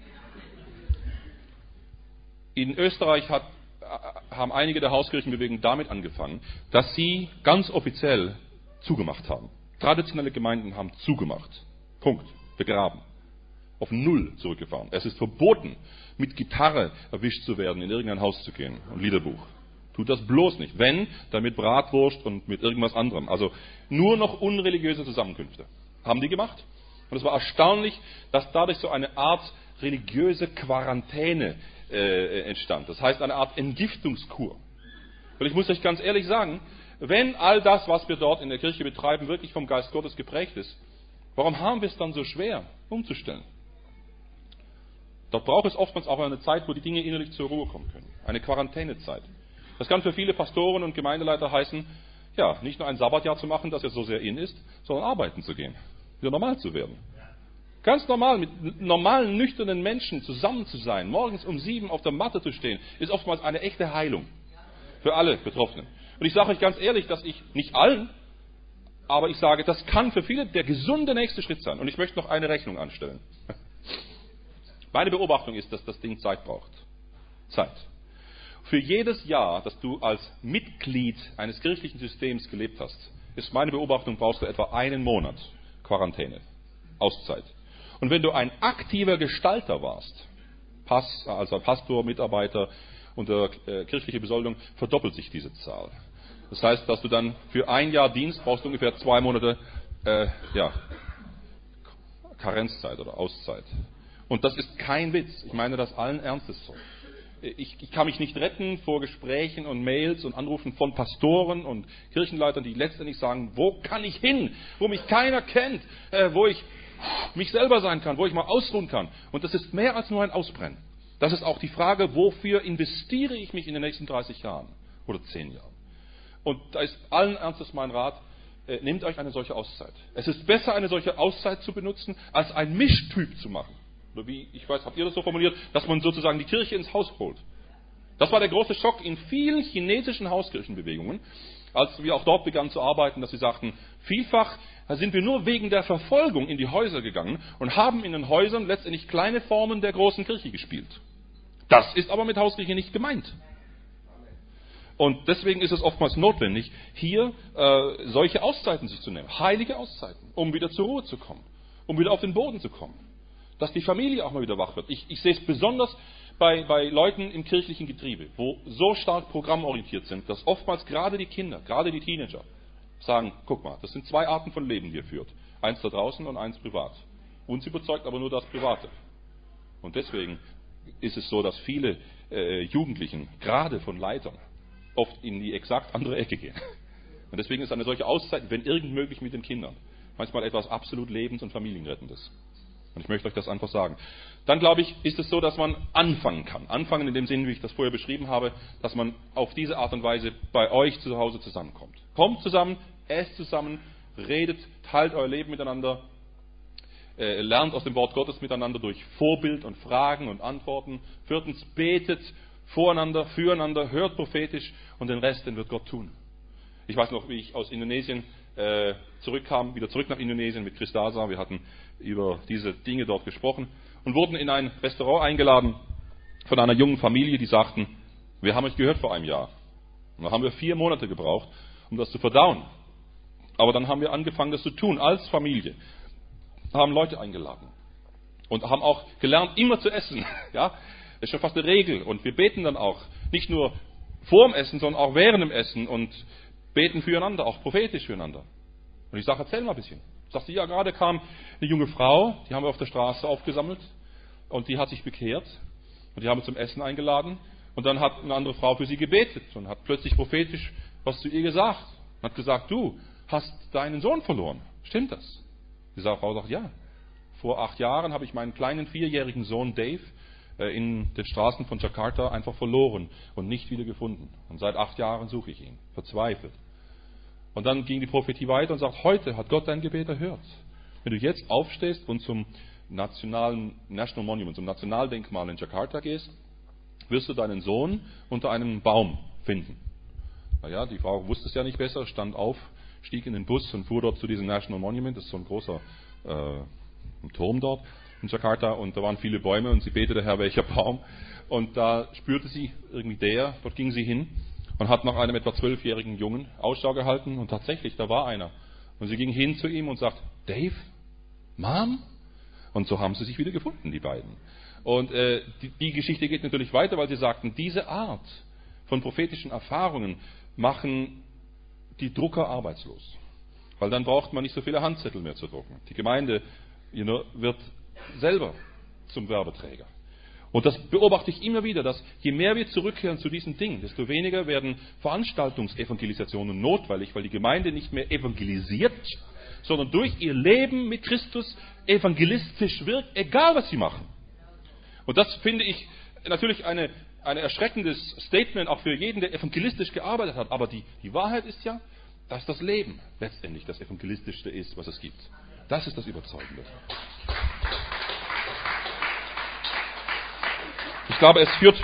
In Österreich haben einige der Hauskirchenbewegungen damit angefangen, dass sie ganz offiziell zugemacht haben. Traditionelle Gemeinden haben zugemacht. Punkt. Begraben. Auf Null zurückgefahren. Es ist verboten, mit Gitarre erwischt zu werden, in irgendein Haus zu gehen und Liederbuch. Tut das bloß nicht. Wenn, dann mit Bratwurst und mit irgendwas anderem. Also nur noch unreligiöse Zusammenkünfte. Haben die gemacht. Und es war erstaunlich, dass dadurch so eine Art religiöse Quarantäne entstand. Das heißt eine Art Entgiftungskur. Weil ich muss euch ganz ehrlich sagen, wenn all das, was wir dort in der Kirche betreiben, wirklich vom Geist Gottes geprägt ist, warum haben wir es dann so schwer, umzustellen? Dort braucht es oftmals auch eine Zeit, wo die Dinge innerlich zur Ruhe kommen können. Eine Quarantänezeit. Das kann für viele Pastoren und Gemeindeleiter heißen, ja, nicht nur ein Sabbatjahr zu machen, das ja so sehr in ist, sondern arbeiten zu gehen. Wieder normal zu werden. Ganz normal, mit normalen, nüchternen Menschen zusammen zu sein, morgens um 7 auf der Matte zu stehen, ist oftmals eine echte Heilung. Für alle Betroffenen. Und ich sage euch ganz ehrlich, dass ich, nicht allen, aber ich sage, das kann für viele der gesunde nächste Schritt sein. Und ich möchte noch eine Rechnung anstellen. Meine Beobachtung ist, dass das Ding Zeit braucht. Zeit. Für jedes Jahr, das du als Mitglied eines kirchlichen Systems gelebt hast, ist meine Beobachtung, brauchst du etwa 1 Monat Quarantäne, Auszeit. Und wenn du ein aktiver Gestalter warst, also Pastor, Mitarbeiter unter kirchliche Besoldung, verdoppelt sich diese Zahl. Das heißt, dass du dann für 1 Jahr Dienst brauchst du ungefähr 2 Monate Karenzzeit oder Auszeit. Und das ist kein Witz. Ich meine das allen Ernstes so. Ich kann mich nicht retten vor Gesprächen und Mails und Anrufen von Pastoren und Kirchenleitern, die letztendlich sagen, wo kann ich hin, wo mich keiner kennt, wo ich mich selber sein kann, wo ich mal ausruhen kann. Und das ist mehr als nur ein Ausbrennen. Das ist auch die Frage, wofür investiere ich mich in den nächsten 30 Jahren oder 10 Jahren. Und da ist allen Ernstes mein Rat, nehmt euch eine solche Auszeit. Es ist besser, eine solche Auszeit zu benutzen, als ein Mischtyp zu machen. Oder wie, ich weiß, habt ihr das so formuliert, dass man sozusagen die Kirche ins Haus holt. Das war der große Schock in vielen chinesischen Hauskirchenbewegungen, als wir auch dort begannen zu arbeiten, dass sie sagten, vielfach sind wir nur wegen der Verfolgung in die Häuser gegangen und haben in den Häusern letztendlich kleine Formen der großen Kirche gespielt. Das ist aber mit Hauskirche nicht gemeint. Und deswegen ist es oftmals notwendig, hier solche Auszeiten sich zu nehmen, heilige Auszeiten, um wieder zur Ruhe zu kommen, um wieder auf den Boden zu kommen. Dass die Familie auch mal wieder wach wird. Ich sehe es besonders bei Leuten im kirchlichen Getriebe, wo so stark programmorientiert sind, dass oftmals gerade die Kinder, gerade die Teenager sagen, guck mal, das sind 2 Arten von Leben, die ihr führt. Eins da draußen und eins privat. Uns überzeugt aber nur das Private. Und deswegen ist es so, dass viele Jugendlichen, gerade von Leitern, oft in die exakt andere Ecke gehen. Und deswegen ist eine solche Auszeit, wenn irgend möglich, mit den Kindern, manchmal etwas absolut Lebens- und Familienrettendes. Und ich möchte euch das einfach sagen. Dann, glaube ich, ist es so, dass man anfangen kann. Anfangen in dem Sinn, wie ich das vorher beschrieben habe, dass man auf diese Art und Weise bei euch zu Hause zusammenkommt. Kommt zusammen, esst zusammen, redet, teilt euer Leben miteinander. lernt aus dem Wort Gottes miteinander durch Vorbild und Fragen und Antworten. 4. betet voreinander, füreinander, hört prophetisch und den Rest, den wird Gott tun. Ich weiß noch, wie ich aus Indonesien zurückkam, wieder zurück nach Indonesien mit Chris Dasa. Wir hatten über diese Dinge dort gesprochen und wurden in ein Restaurant eingeladen von einer jungen Familie, die sagten, wir haben euch gehört vor einem Jahr. Und dann haben wir 4 Monate gebraucht, um das zu verdauen. Aber dann haben wir angefangen, das zu tun, als Familie. Haben Leute eingeladen. Und haben auch gelernt, immer zu essen. Ja, das ist schon fast eine Regel. Und wir beten dann auch, nicht nur vor dem Essen, sondern auch während dem Essen und beten füreinander, auch prophetisch füreinander. Und ich sage, erzähl mal ein bisschen. Ich sagte, ja, gerade kam eine junge Frau, die haben wir auf der Straße aufgesammelt und die hat sich bekehrt und die haben wir zum Essen eingeladen und dann hat eine andere Frau für sie gebetet und hat plötzlich prophetisch was zu ihr gesagt. Und hat gesagt, du hast deinen Sohn verloren. Stimmt das? Diese Frau sagt, ja. Vor 8 Jahren habe ich meinen kleinen 4-jährigen Sohn Dave in den Straßen von Jakarta einfach verloren und nicht wieder gefunden. Und seit 8 Jahren suche ich ihn, verzweifelt. Und dann ging die Prophetie weiter und sagt, heute hat Gott dein Gebet erhört. Wenn du jetzt aufstehst und zum National Monument, zum Nationaldenkmal in Jakarta gehst, wirst du deinen Sohn unter einem Baum finden. Naja, die Frau wusste es ja nicht besser, stand auf, stieg in den Bus und fuhr dort zu diesem National Monument. Das ist so ein großer Turm dort in Jakarta und da waren viele Bäume und sie betete, Herr, welcher Baum? Und da spürte sie irgendwie dort ging sie hin und hat nach einem etwa 12-jährigen Jungen Ausschau gehalten und tatsächlich, da war einer. Und sie ging hin zu ihm und sagt, Dave? Mom? Und so haben sie sich wieder gefunden, die beiden. Und die Geschichte geht natürlich weiter, weil sie sagten, diese Art von prophetischen Erfahrungen machen die Drucker arbeitslos. Weil dann braucht man nicht so viele Handzettel mehr zu drucken. Die Gemeinde wird selber zum Werbeträger. Und das beobachte ich immer wieder, dass je mehr wir zurückkehren zu diesen Dingen, desto weniger werden Veranstaltungsevangelisationen notwendig, weil die Gemeinde nicht mehr evangelisiert, sondern durch ihr Leben mit Christus evangelistisch wirkt, egal was sie machen. Und das finde ich natürlich ein erschreckendes Statement auch für jeden, der evangelistisch gearbeitet hat. Aber die Wahrheit ist ja, dass das Leben letztendlich das Evangelistischste ist, was es gibt. Das ist das Überzeugende. Ich glaube,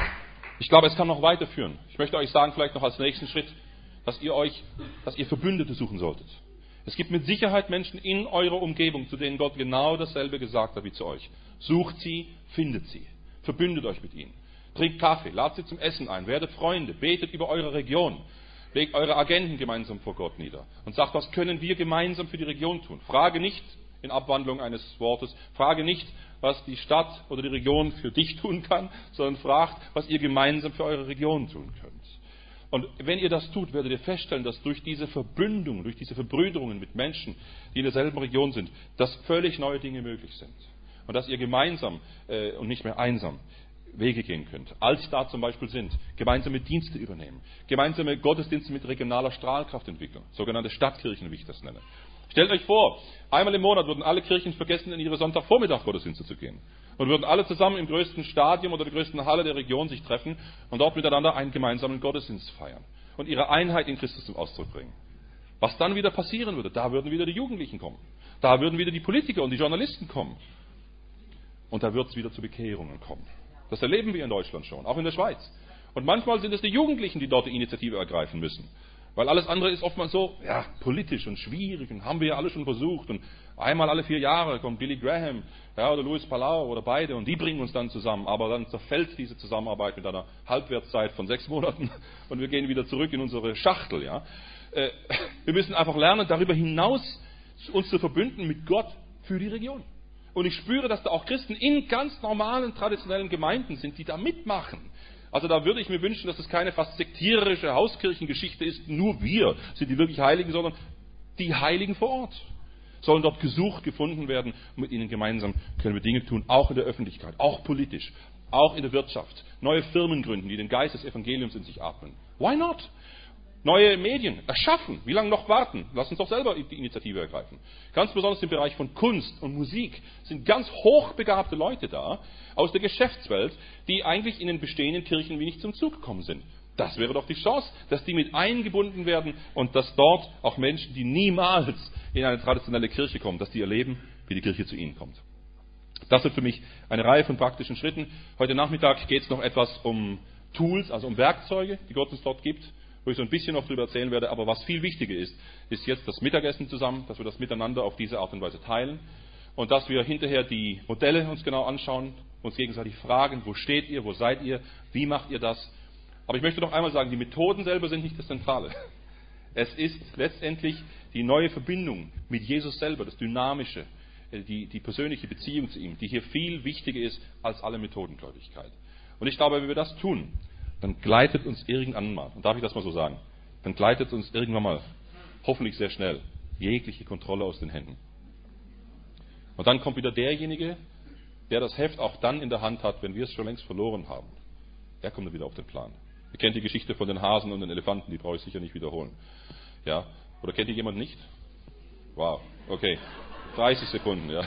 es kann noch weiterführen. Ich möchte euch sagen, vielleicht noch als nächsten Schritt, dass ihr Verbündete suchen solltet. Es gibt mit Sicherheit Menschen in eurer Umgebung, zu denen Gott genau dasselbe gesagt hat wie zu euch. Sucht sie, findet sie. Verbündet euch mit ihnen. Trinkt Kaffee, ladet sie zum Essen ein, werdet Freunde, betet über eure Region. Legt eure Agenden gemeinsam vor Gott nieder und sagt, was können wir gemeinsam für die Region tun? Frage nicht in Abwandlung eines Wortes, frage nicht, was die Stadt oder die Region für dich tun kann, sondern fragt, was ihr gemeinsam für eure Region tun könnt. Und wenn ihr das tut, werdet ihr feststellen, dass durch diese Verbündung, durch diese Verbrüderungen mit Menschen, die in derselben Region sind, dass völlig neue Dinge möglich sind. Und dass ihr gemeinsam und nicht mehr einsam Wege gehen könnt. Als da zum Beispiel sind, gemeinsame Dienste übernehmen, gemeinsame Gottesdienste mit regionaler Strahlkraft entwickeln, sogenannte Stadtkirchen, wie ich das nenne. Stellt euch vor, einmal im Monat würden alle Kirchen vergessen, in ihre Sonntagvormittag-Gottesdienste zu gehen. Und würden alle zusammen im größten Stadion oder der größten Halle der Region sich treffen und dort miteinander einen gemeinsamen Gottesdienst feiern und ihre Einheit in Christus zum Ausdruck bringen. Was dann wieder passieren würde, da würden wieder die Jugendlichen kommen. Da würden wieder die Politiker und die Journalisten kommen. Und da wird es wieder zu Bekehrungen kommen. Das erleben wir in Deutschland schon, auch in der Schweiz. Und manchmal sind es die Jugendlichen, die dort die Initiative ergreifen müssen. Weil alles andere ist oftmals so, ja, politisch und schwierig und haben wir ja alle schon versucht. Und einmal alle 4 Jahre kommt Billy Graham, ja, oder Luis Palau oder beide und die bringen uns dann zusammen. Aber dann zerfällt diese Zusammenarbeit mit einer Halbwertszeit von 6 Monaten und wir gehen wieder zurück in unsere Schachtel. Ja. Wir müssen einfach lernen, darüber hinaus uns zu verbünden mit Gott für die Region. Und ich spüre, dass da auch Christen in ganz normalen, traditionellen Gemeinden sind, die da mitmachen. Also da würde ich mir wünschen, dass es keine fast sektierische Hauskirchengeschichte ist, nur wir sind die wirklich Heiligen, sondern die Heiligen vor Ort sollen dort gesucht, gefunden werden und mit ihnen gemeinsam können wir Dinge tun, auch in der Öffentlichkeit, auch politisch, auch in der Wirtschaft. Neue Firmen gründen, die den Geist des Evangeliums in sich atmen. Why not? Neue Medien erschaffen. Wie lange noch warten? Lass uns doch selber die Initiative ergreifen. Ganz besonders im Bereich von Kunst und Musik sind ganz hochbegabte Leute da, aus der Geschäftswelt, die eigentlich in den bestehenden Kirchen wenig zum Zug gekommen sind. Das wäre doch die Chance, dass die mit eingebunden werden und dass dort auch Menschen, die niemals in eine traditionelle Kirche kommen, dass die erleben, wie die Kirche zu ihnen kommt. Das sind für mich eine Reihe von praktischen Schritten. Heute Nachmittag geht es noch etwas um Tools, also um Werkzeuge, die Gott uns dort gibt, wo ich so ein bisschen noch darüber erzählen werde. Aber was viel wichtiger ist, ist jetzt das Mittagessen zusammen, dass wir das miteinander auf diese Art und Weise teilen und dass wir hinterher die Modelle uns genau anschauen, uns gegenseitig fragen, wo steht ihr, wo seid ihr, wie macht ihr das? Aber ich möchte noch einmal sagen, die Methoden selber sind nicht das Zentrale. Es ist letztendlich die neue Verbindung mit Jesus selber, das Dynamische, die persönliche Beziehung zu ihm, die hier viel wichtiger ist als alle Methodengläubigkeit. Und ich glaube, wenn wir das tun, dann gleitet uns irgendwann mal, und darf ich das mal so sagen, dann gleitet uns irgendwann mal, hoffentlich sehr schnell, jegliche Kontrolle aus den Händen. Und dann kommt wieder derjenige, der das Heft auch dann in der Hand hat, wenn wir es schon längst verloren haben. Der kommt dann wieder auf den Plan. Ihr kennt die Geschichte von den Hasen und den Elefanten, die brauche ich sicher nicht wiederholen. Ja? Oder kennt ihr jemand nicht? Wow, okay. 30 Sekunden, ja.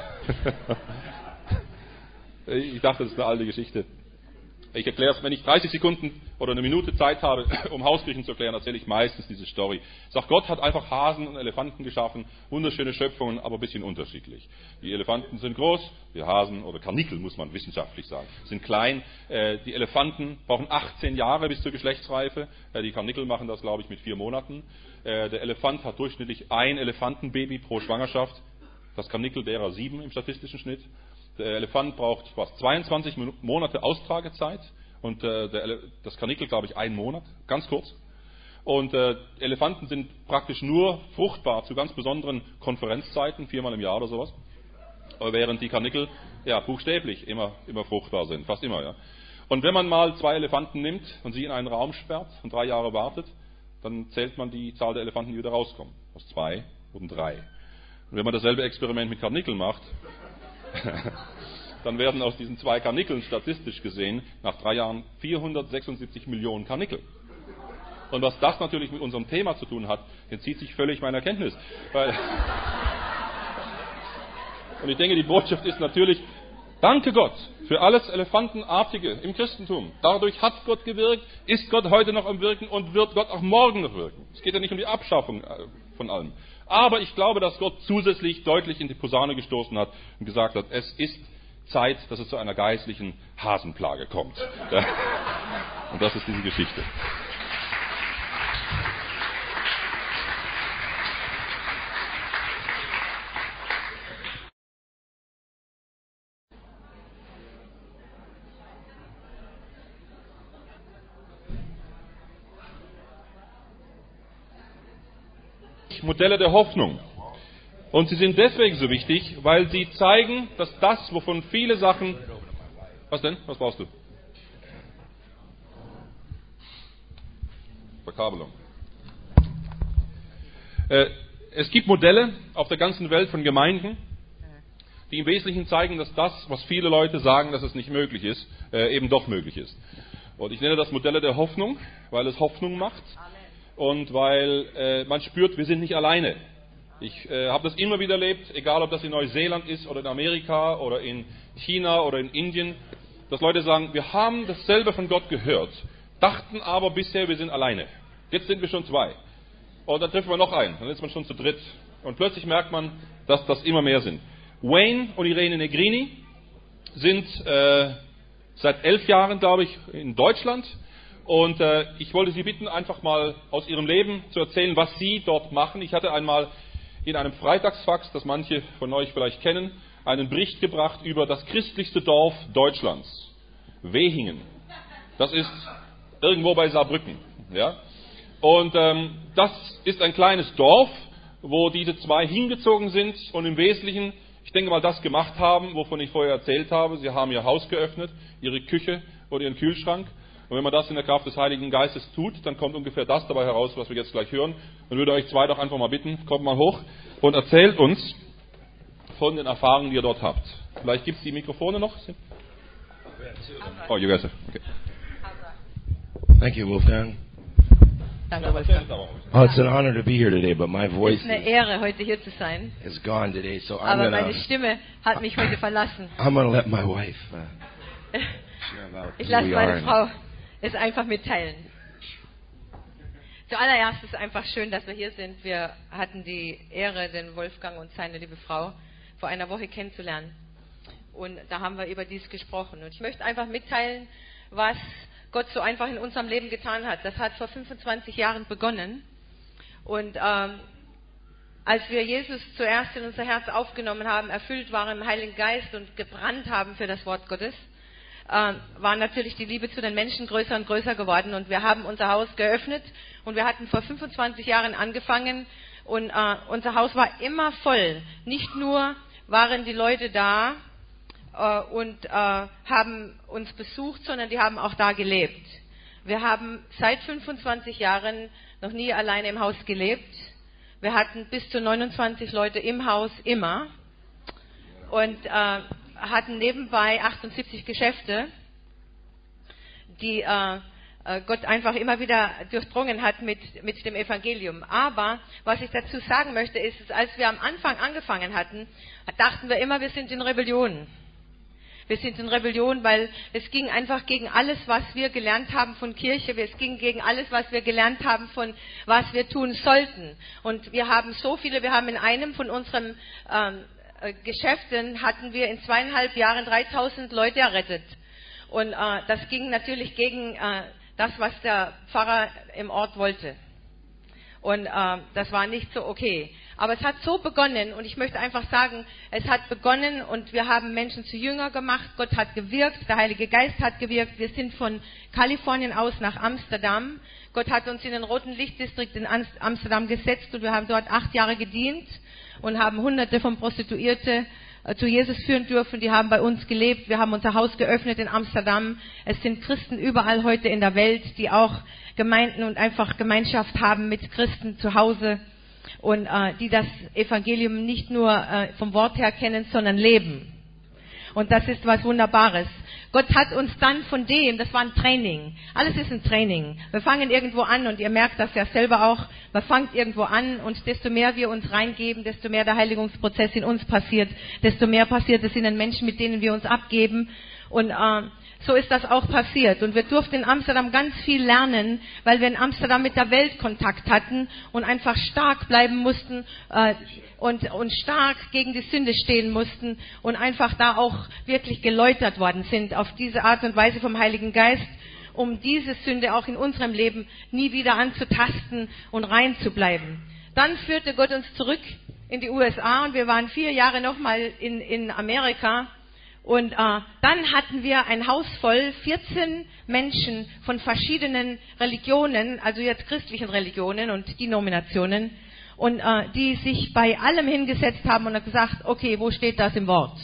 Ich dachte, das ist eine alte Geschichte. Ich erkläre es, wenn ich 30 Sekunden oder eine Minute Zeit habe, um Hauskirchen zu erklären, erzähle ich meistens diese Story. Ich sage, Gott hat einfach Hasen und Elefanten geschaffen, wunderschöne Schöpfungen, aber ein bisschen unterschiedlich. Die Elefanten sind groß, die Hasen, oder Karnickel muss man wissenschaftlich sagen, sind klein. Die Elefanten brauchen 18 Jahre bis zur Geschlechtsreife. Die Karnickel machen das, glaube ich, mit 4 Monaten. Der Elefant hat durchschnittlich ein Elefantenbaby pro Schwangerschaft. Das Karnickel derer 7 im statistischen Schnitt. Der Elefant braucht fast 22 Monate Austragezeit und das Karnickel, glaube ich, 1 Monat, ganz kurz. Und Elefanten sind praktisch nur fruchtbar zu ganz besonderen Konferenzzeiten, 4-mal im Jahr oder sowas. Während die Karnickel ja buchstäblich immer fruchtbar sind, fast immer. Ja. Und wenn man mal 2 Elefanten nimmt und sie in einen Raum sperrt und 3 Jahre wartet, dann zählt man die Zahl der Elefanten, die wieder rauskommen. Aus 2 wurden 3. Und wenn man dasselbe Experiment mit Karnickeln macht, dann werden aus diesen 2 Karnickeln statistisch gesehen nach 3 Jahren 476 Millionen Karnickel. Und was das natürlich mit unserem Thema zu tun hat, entzieht sich völlig meiner Kenntnis. Und ich denke, die Botschaft ist natürlich, danke Gott für alles Elefantenartige im Christentum. Dadurch hat Gott gewirkt, ist Gott heute noch am Wirken und wird Gott auch morgen noch wirken. Es geht ja nicht um die Abschaffung von allem. Aber ich glaube, dass Gott zusätzlich deutlich in die Posaune gestoßen hat und gesagt hat, es ist Zeit, dass es zu einer geistlichen Hasenplage kommt. Und das ist diese Geschichte. Modelle der Hoffnung. Und sie sind deswegen so wichtig, weil sie zeigen, dass das, wovon viele Sachen... Was denn? Was brauchst du? Verkabelung. Es gibt Modelle auf der ganzen Welt von Gemeinden, die im Wesentlichen zeigen, dass das, was viele Leute sagen, dass es nicht möglich ist, eben doch möglich ist. Und ich nenne das Modelle der Hoffnung, weil es Hoffnung macht. Und weil man spürt, wir sind nicht alleine. Ich habe das immer wieder erlebt, egal ob das in Neuseeland ist oder in Amerika oder in China oder in Indien, dass Leute sagen, wir haben dasselbe von Gott gehört, dachten aber bisher, wir sind alleine. Jetzt sind wir schon 2. Und dann treffen wir noch einen, dann ist man schon zu 3. Und plötzlich merkt man, dass das immer mehr sind. Wayne und Irene Negrini sind seit 11 Jahren, glaube ich, in Deutschland. Und ich wollte Sie bitten, einfach mal aus Ihrem Leben zu erzählen, was Sie dort machen. Ich hatte einmal in einem Freitagsfax, das manche von euch vielleicht kennen, einen Bericht gebracht über das christlichste Dorf Deutschlands, Wehingen. Das ist irgendwo bei Saarbrücken. Ja? Und das ist ein kleines Dorf, wo diese 2 hingezogen sind und im Wesentlichen, ich denke mal, das gemacht haben, wovon ich vorher erzählt habe. Sie haben ihr Haus geöffnet, ihre Küche oder ihren Kühlschrank. Und wenn man das in der Kraft des Heiligen Geistes tut, dann kommt ungefähr das dabei heraus, was wir jetzt gleich hören. Dann würde euch 2 doch einfach mal bitten, kommt mal hoch und erzählt uns von den Erfahrungen, die ihr dort habt. Vielleicht gibt es die Mikrofone noch? Oh, you guys are, okay. Thank you, Wolfgang. Danke, Wolfgang. Oh, it's an honor to be here today, but my Es voice ist eine Ehre, heute hier zu sein. is gone today, so Aber meine Stimme hat mich heute verlassen. I'm gonna let my wife share about Ich who lasse we meine are. Frau es einfach mitteilen. Zuallererst ist es einfach schön, dass wir hier sind. Wir hatten die Ehre, den Wolfgang und seine liebe Frau vor einer Woche kennenzulernen. Und da haben wir über dies gesprochen. Und ich möchte einfach mitteilen, was Gott so einfach in unserem Leben getan hat. Das hat vor 25 Jahren begonnen. Und als wir Jesus zuerst in unser Herz aufgenommen haben, erfüllt waren im Heiligen Geist und gebrannt haben für das Wort Gottes, war natürlich die Liebe zu den Menschen größer und größer geworden. Und wir haben unser Haus geöffnet und wir hatten vor 25 Jahren angefangen und unser Haus war immer voll. Nicht nur waren die Leute da und haben uns besucht, sondern die haben auch da gelebt. Wir haben seit 25 Jahren noch nie alleine im Haus gelebt. Wir hatten bis zu 29 Leute im Haus immer und hatten nebenbei 78 Geschäfte, die Gott einfach immer wieder durchdrungen hat mit dem Evangelium. Aber was ich dazu sagen möchte, ist, dass als wir am Anfang angefangen hatten, dachten wir immer, wir sind in Rebellion. Wir sind in Rebellion, weil es ging einfach gegen alles, was wir gelernt haben von Kirche. Es ging gegen alles, was wir gelernt haben von was wir tun sollten. Und wir haben in einem von unseren Geschäften hatten wir in 2,5 Jahren 3000 Leute errettet. Und das ging natürlich gegen das, was der Pfarrer im Ort wollte. Und das war nicht so okay. Aber es hat so begonnen und ich möchte einfach sagen, es hat begonnen und wir haben Menschen zu Jünger gemacht. Gott hat gewirkt, der Heilige Geist hat gewirkt. Wir sind von Kalifornien aus nach Amsterdam. Gott hat uns in den Roten Lichtdistrikt in Amsterdam gesetzt und wir haben dort 8 Jahre gedient und haben Hunderte von Prostituierte zu Jesus führen dürfen. Die haben bei uns gelebt. Wir haben unser Haus geöffnet in Amsterdam. Es sind Christen überall heute in der Welt, die auch Gemeinden und einfach Gemeinschaft haben mit Christen zu Hause und die das Evangelium nicht nur vom Wort her kennen, sondern leben. Und das ist was Wunderbares. Gott hat uns dann von dem, das war ein Training. Alles ist ein Training. Wir fangen irgendwo an und ihr merkt das ja selber auch. Man fängt irgendwo an und desto mehr wir uns reingeben, desto mehr der Heiligungsprozess in uns passiert, desto mehr passiert es in den Menschen, mit denen wir uns abgeben. Und so ist das auch passiert. Und wir durften in Amsterdam ganz viel lernen, weil wir in Amsterdam mit der Welt Kontakt hatten und einfach stark bleiben mussten und stark gegen die Sünde stehen mussten und einfach da auch wirklich geläutert worden sind auf diese Art und Weise vom Heiligen Geist, um diese Sünde auch in unserem Leben nie wieder anzutasten und rein zu bleiben. Dann führte Gott uns zurück in die USA und wir waren 4 Jahre nochmal in Amerika. Und dann hatten wir ein Haus voll, 14 Menschen von verschiedenen Religionen, also jetzt christlichen Religionen und Denominationen, und die sich bei allem hingesetzt haben und gesagt, okay, wo steht das im Wort?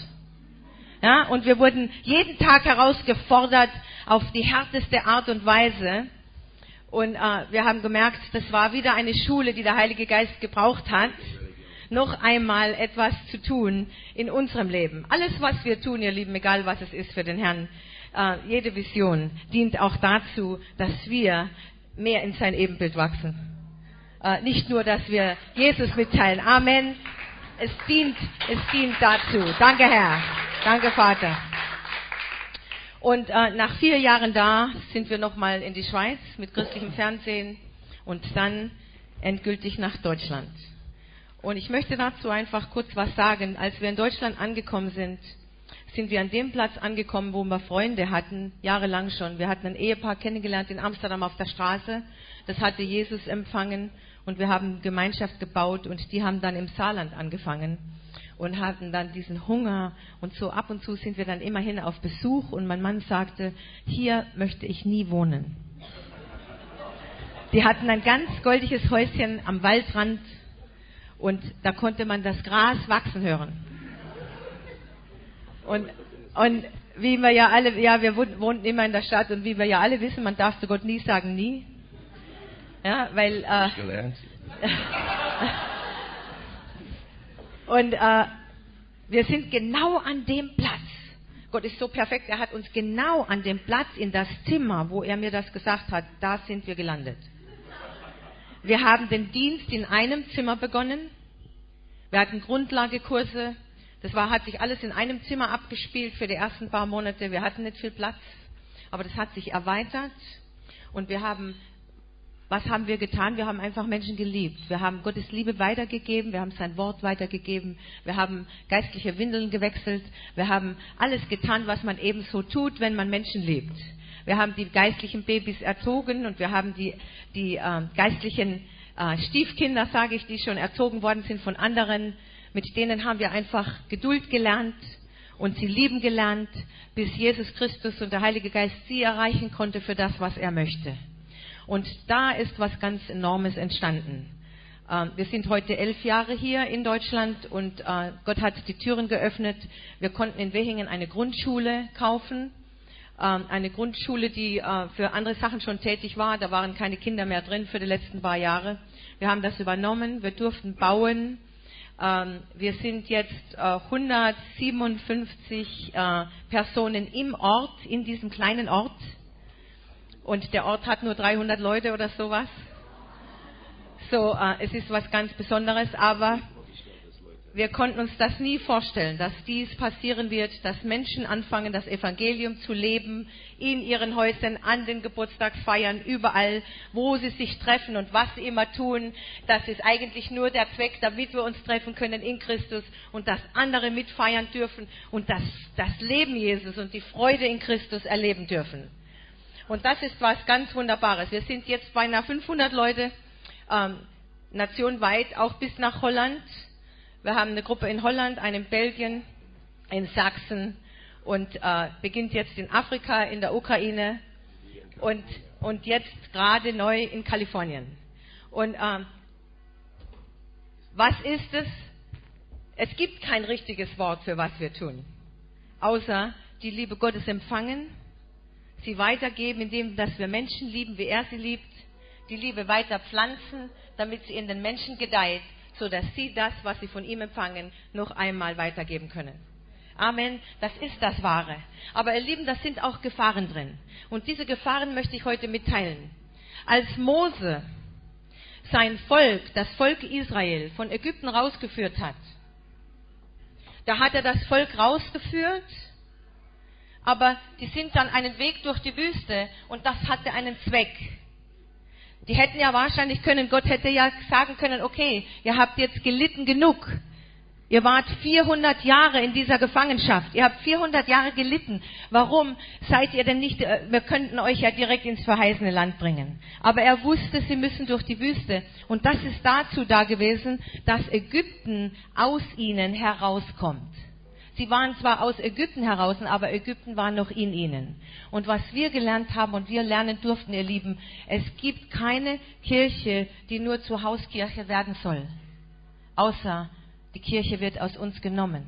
Ja, und wir wurden jeden Tag herausgefordert auf die härteste Art und Weise. Und wir haben gemerkt, das war wieder eine Schule, die der Heilige Geist gebraucht hat, noch einmal etwas zu tun in unserem Leben. Alles, was wir tun, ihr Lieben, egal was es ist für den Herrn, jede Vision dient auch dazu, dass wir mehr in sein Ebenbild wachsen. Nicht nur, dass wir Jesus mitteilen. Amen. Es dient dazu. Danke, Herr. Danke, Vater. Und nach 4 Jahren da sind wir nochmal in die Schweiz mit christlichem Fernsehen und dann endgültig nach Deutschland. Und ich möchte dazu einfach kurz was sagen. Als wir in Deutschland angekommen sind, sind wir an dem Platz angekommen, wo wir Freunde hatten, jahrelang schon. Wir hatten ein Ehepaar kennengelernt in Amsterdam auf der Straße. Das hatte Jesus empfangen und wir haben Gemeinschaft gebaut und die haben dann im Saarland angefangen und hatten dann diesen Hunger. Und so ab und zu sind wir dann immerhin auf Besuch und mein Mann sagte, hier möchte ich nie wohnen. Die hatten ein ganz goldiges Häuschen am Waldrand. Und da konnte man das Gras wachsen hören. Und wie wir ja alle, wir wohnten immer in der Stadt und wie wir ja alle wissen, man darf zu Gott nie sagen nie. Ja, weil und wir sind genau an dem Platz. Gott ist so perfekt, er hat uns genau an dem Platz in das Zimmer, wo er mir das gesagt hat, da sind wir gelandet. Wir haben den Dienst in einem Zimmer begonnen. Wir hatten Grundlagekurse. Das hat sich alles in einem Zimmer abgespielt für die ersten paar Monate. Wir hatten nicht viel Platz, aber das hat sich erweitert. Und wir haben was haben wir getan? Wir haben einfach Menschen geliebt. Wir haben Gottes Liebe weitergegeben, wir haben sein Wort weitergegeben, wir haben geistliche Windeln gewechselt, wir haben alles getan, was man eben so tut, wenn man Menschen liebt. Wir haben die geistlichen Babys erzogen und wir haben die geistlichen Stiefkinder, sage ich, die schon erzogen worden sind von anderen. Mit denen haben wir einfach Geduld gelernt und sie lieben gelernt, bis Jesus Christus und der Heilige Geist sie erreichen konnte für das, was er möchte. Und da ist was ganz Enormes entstanden. Wir sind heute 11 Jahre hier in Deutschland und Gott hat die Türen geöffnet. Wir konnten in Wehingen eine Grundschule kaufen. Eine Grundschule, die für andere Sachen schon tätig war. Da waren keine Kinder mehr drin für die letzten paar Jahre. Wir haben das übernommen. Wir durften bauen. Wir sind jetzt 157 Personen im Ort, in diesem kleinen Ort. Und der Ort hat nur 300 Leute oder sowas. So, es ist was ganz Besonderes, aber wir konnten uns das nie vorstellen, dass dies passieren wird, dass Menschen anfangen, das Evangelium zu leben, in ihren Häusern, an den Geburtstagsfeiern, überall, wo sie sich treffen und was sie immer tun. Das ist eigentlich nur der Zweck, damit wir uns treffen können in Christus und dass andere mitfeiern dürfen und das Leben Jesus und die Freude in Christus erleben dürfen. Und das ist was ganz Wunderbares. Wir sind jetzt beinahe 500 Leute, nationweit, auch bis nach Holland. Wir haben eine Gruppe in Holland, eine in Belgien, in Sachsen und beginnt jetzt in Afrika, in der Ukraine und jetzt gerade neu in Kalifornien. Und was ist es? Es gibt kein richtiges Wort für was wir tun, außer die Liebe Gottes empfangen, sie weitergeben, indem dass wir Menschen lieben, wie er sie liebt, die Liebe weiter pflanzen, damit sie in den Menschen gedeiht, so dass sie das, was sie von ihm empfangen, noch einmal weitergeben können. Amen, das ist das Wahre. Aber ihr Lieben, das sind auch Gefahren drin. Und diese Gefahren möchte ich heute mitteilen. Als Mose sein Volk, das Volk Israel, von Ägypten rausgeführt hat, da hat er das Volk rausgeführt, aber die sind dann einen Weg durch die Wüste und das hatte einen Zweck. Die hätten ja wahrscheinlich können, Gott hätte ja sagen können, okay, ihr habt jetzt gelitten genug. Ihr wart 400 Jahre in dieser Gefangenschaft. Ihr habt 400 Jahre gelitten. Warum seid ihr denn nicht, wir könnten euch ja direkt ins verheißene Land bringen. Aber er wusste, sie müssen durch die Wüste. Und das ist dazu da gewesen, dass Ägypten aus ihnen herauskommt. Sie waren zwar aus Ägypten heraus, aber Ägypten war noch in ihnen. Und was wir gelernt haben und wir lernen durften, ihr Lieben, es gibt keine Kirche, die nur zur Hauskirche werden soll. Außer die Kirche wird aus uns genommen.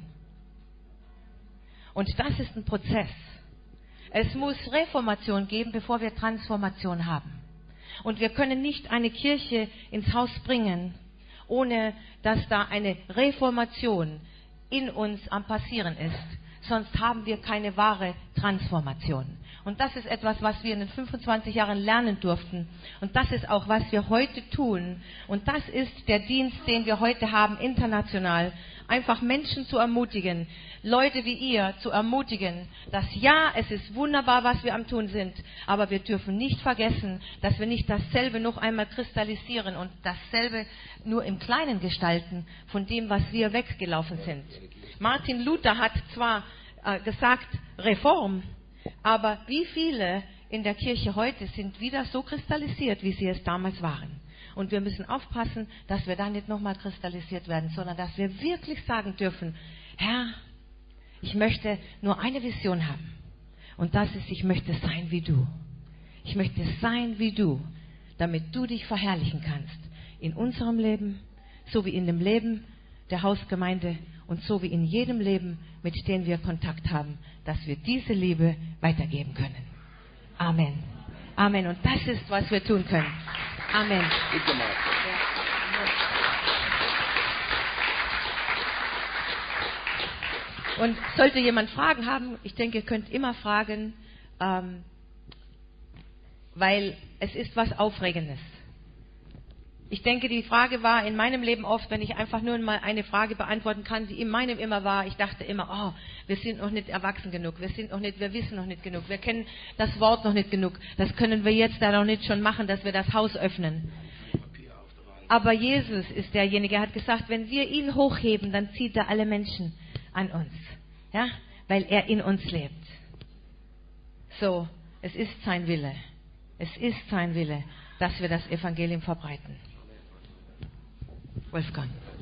Und das ist ein Prozess. Es muss Reformation geben, bevor wir Transformation haben. Und wir können nicht eine Kirche ins Haus bringen, ohne dass da eine Reformation in uns am Passieren ist. Sonst haben wir keine wahre Transformation. Und das ist etwas, was wir in den 25 Jahren lernen durften. Und das ist auch, was wir heute tun. Und das ist der Dienst, den wir heute haben, international. Einfach Menschen zu ermutigen, Leute wie ihr zu ermutigen, dass ja, es ist wunderbar, was wir am Tun sind, aber wir dürfen nicht vergessen, dass wir nicht dasselbe noch einmal kristallisieren und dasselbe nur im Kleinen gestalten von dem, was wir weggelaufen sind. Martin Luther hat zwar gesagt, Reform, aber wie viele in der Kirche heute sind wieder so kristallisiert, wie sie es damals waren? Und wir müssen aufpassen, dass wir da nicht nochmal kristallisiert werden, sondern dass wir wirklich sagen dürfen, Herr, ich möchte nur eine Vision haben. Und das ist, ich möchte sein wie du. Ich möchte sein wie du, damit du dich verherrlichen kannst. In unserem Leben, so wie in dem Leben der Hausgemeinde und so wie in jedem Leben, mit dem wir Kontakt haben, dass wir diese Liebe weitergeben können. Amen. Amen. Und das ist, was wir tun können. Amen. Und sollte jemand Fragen haben, ich denke, ihr könnt immer fragen, weil es ist was Aufregendes. Ich denke, die Frage war in meinem Leben oft, wenn ich einfach nur mal eine Frage beantworten kann, die in meinem immer war, ich dachte immer, oh, wir sind noch nicht erwachsen genug, wir wissen noch nicht genug, wir kennen das Wort noch nicht genug, das können wir jetzt da noch nicht schon machen, dass wir das Haus öffnen. Aber Jesus ist derjenige, er hat gesagt, wenn wir ihn hochheben, dann zieht er alle Menschen an uns, ja, weil er in uns lebt. So, es ist sein Wille, dass wir das Evangelium verbreiten. Wolfgang.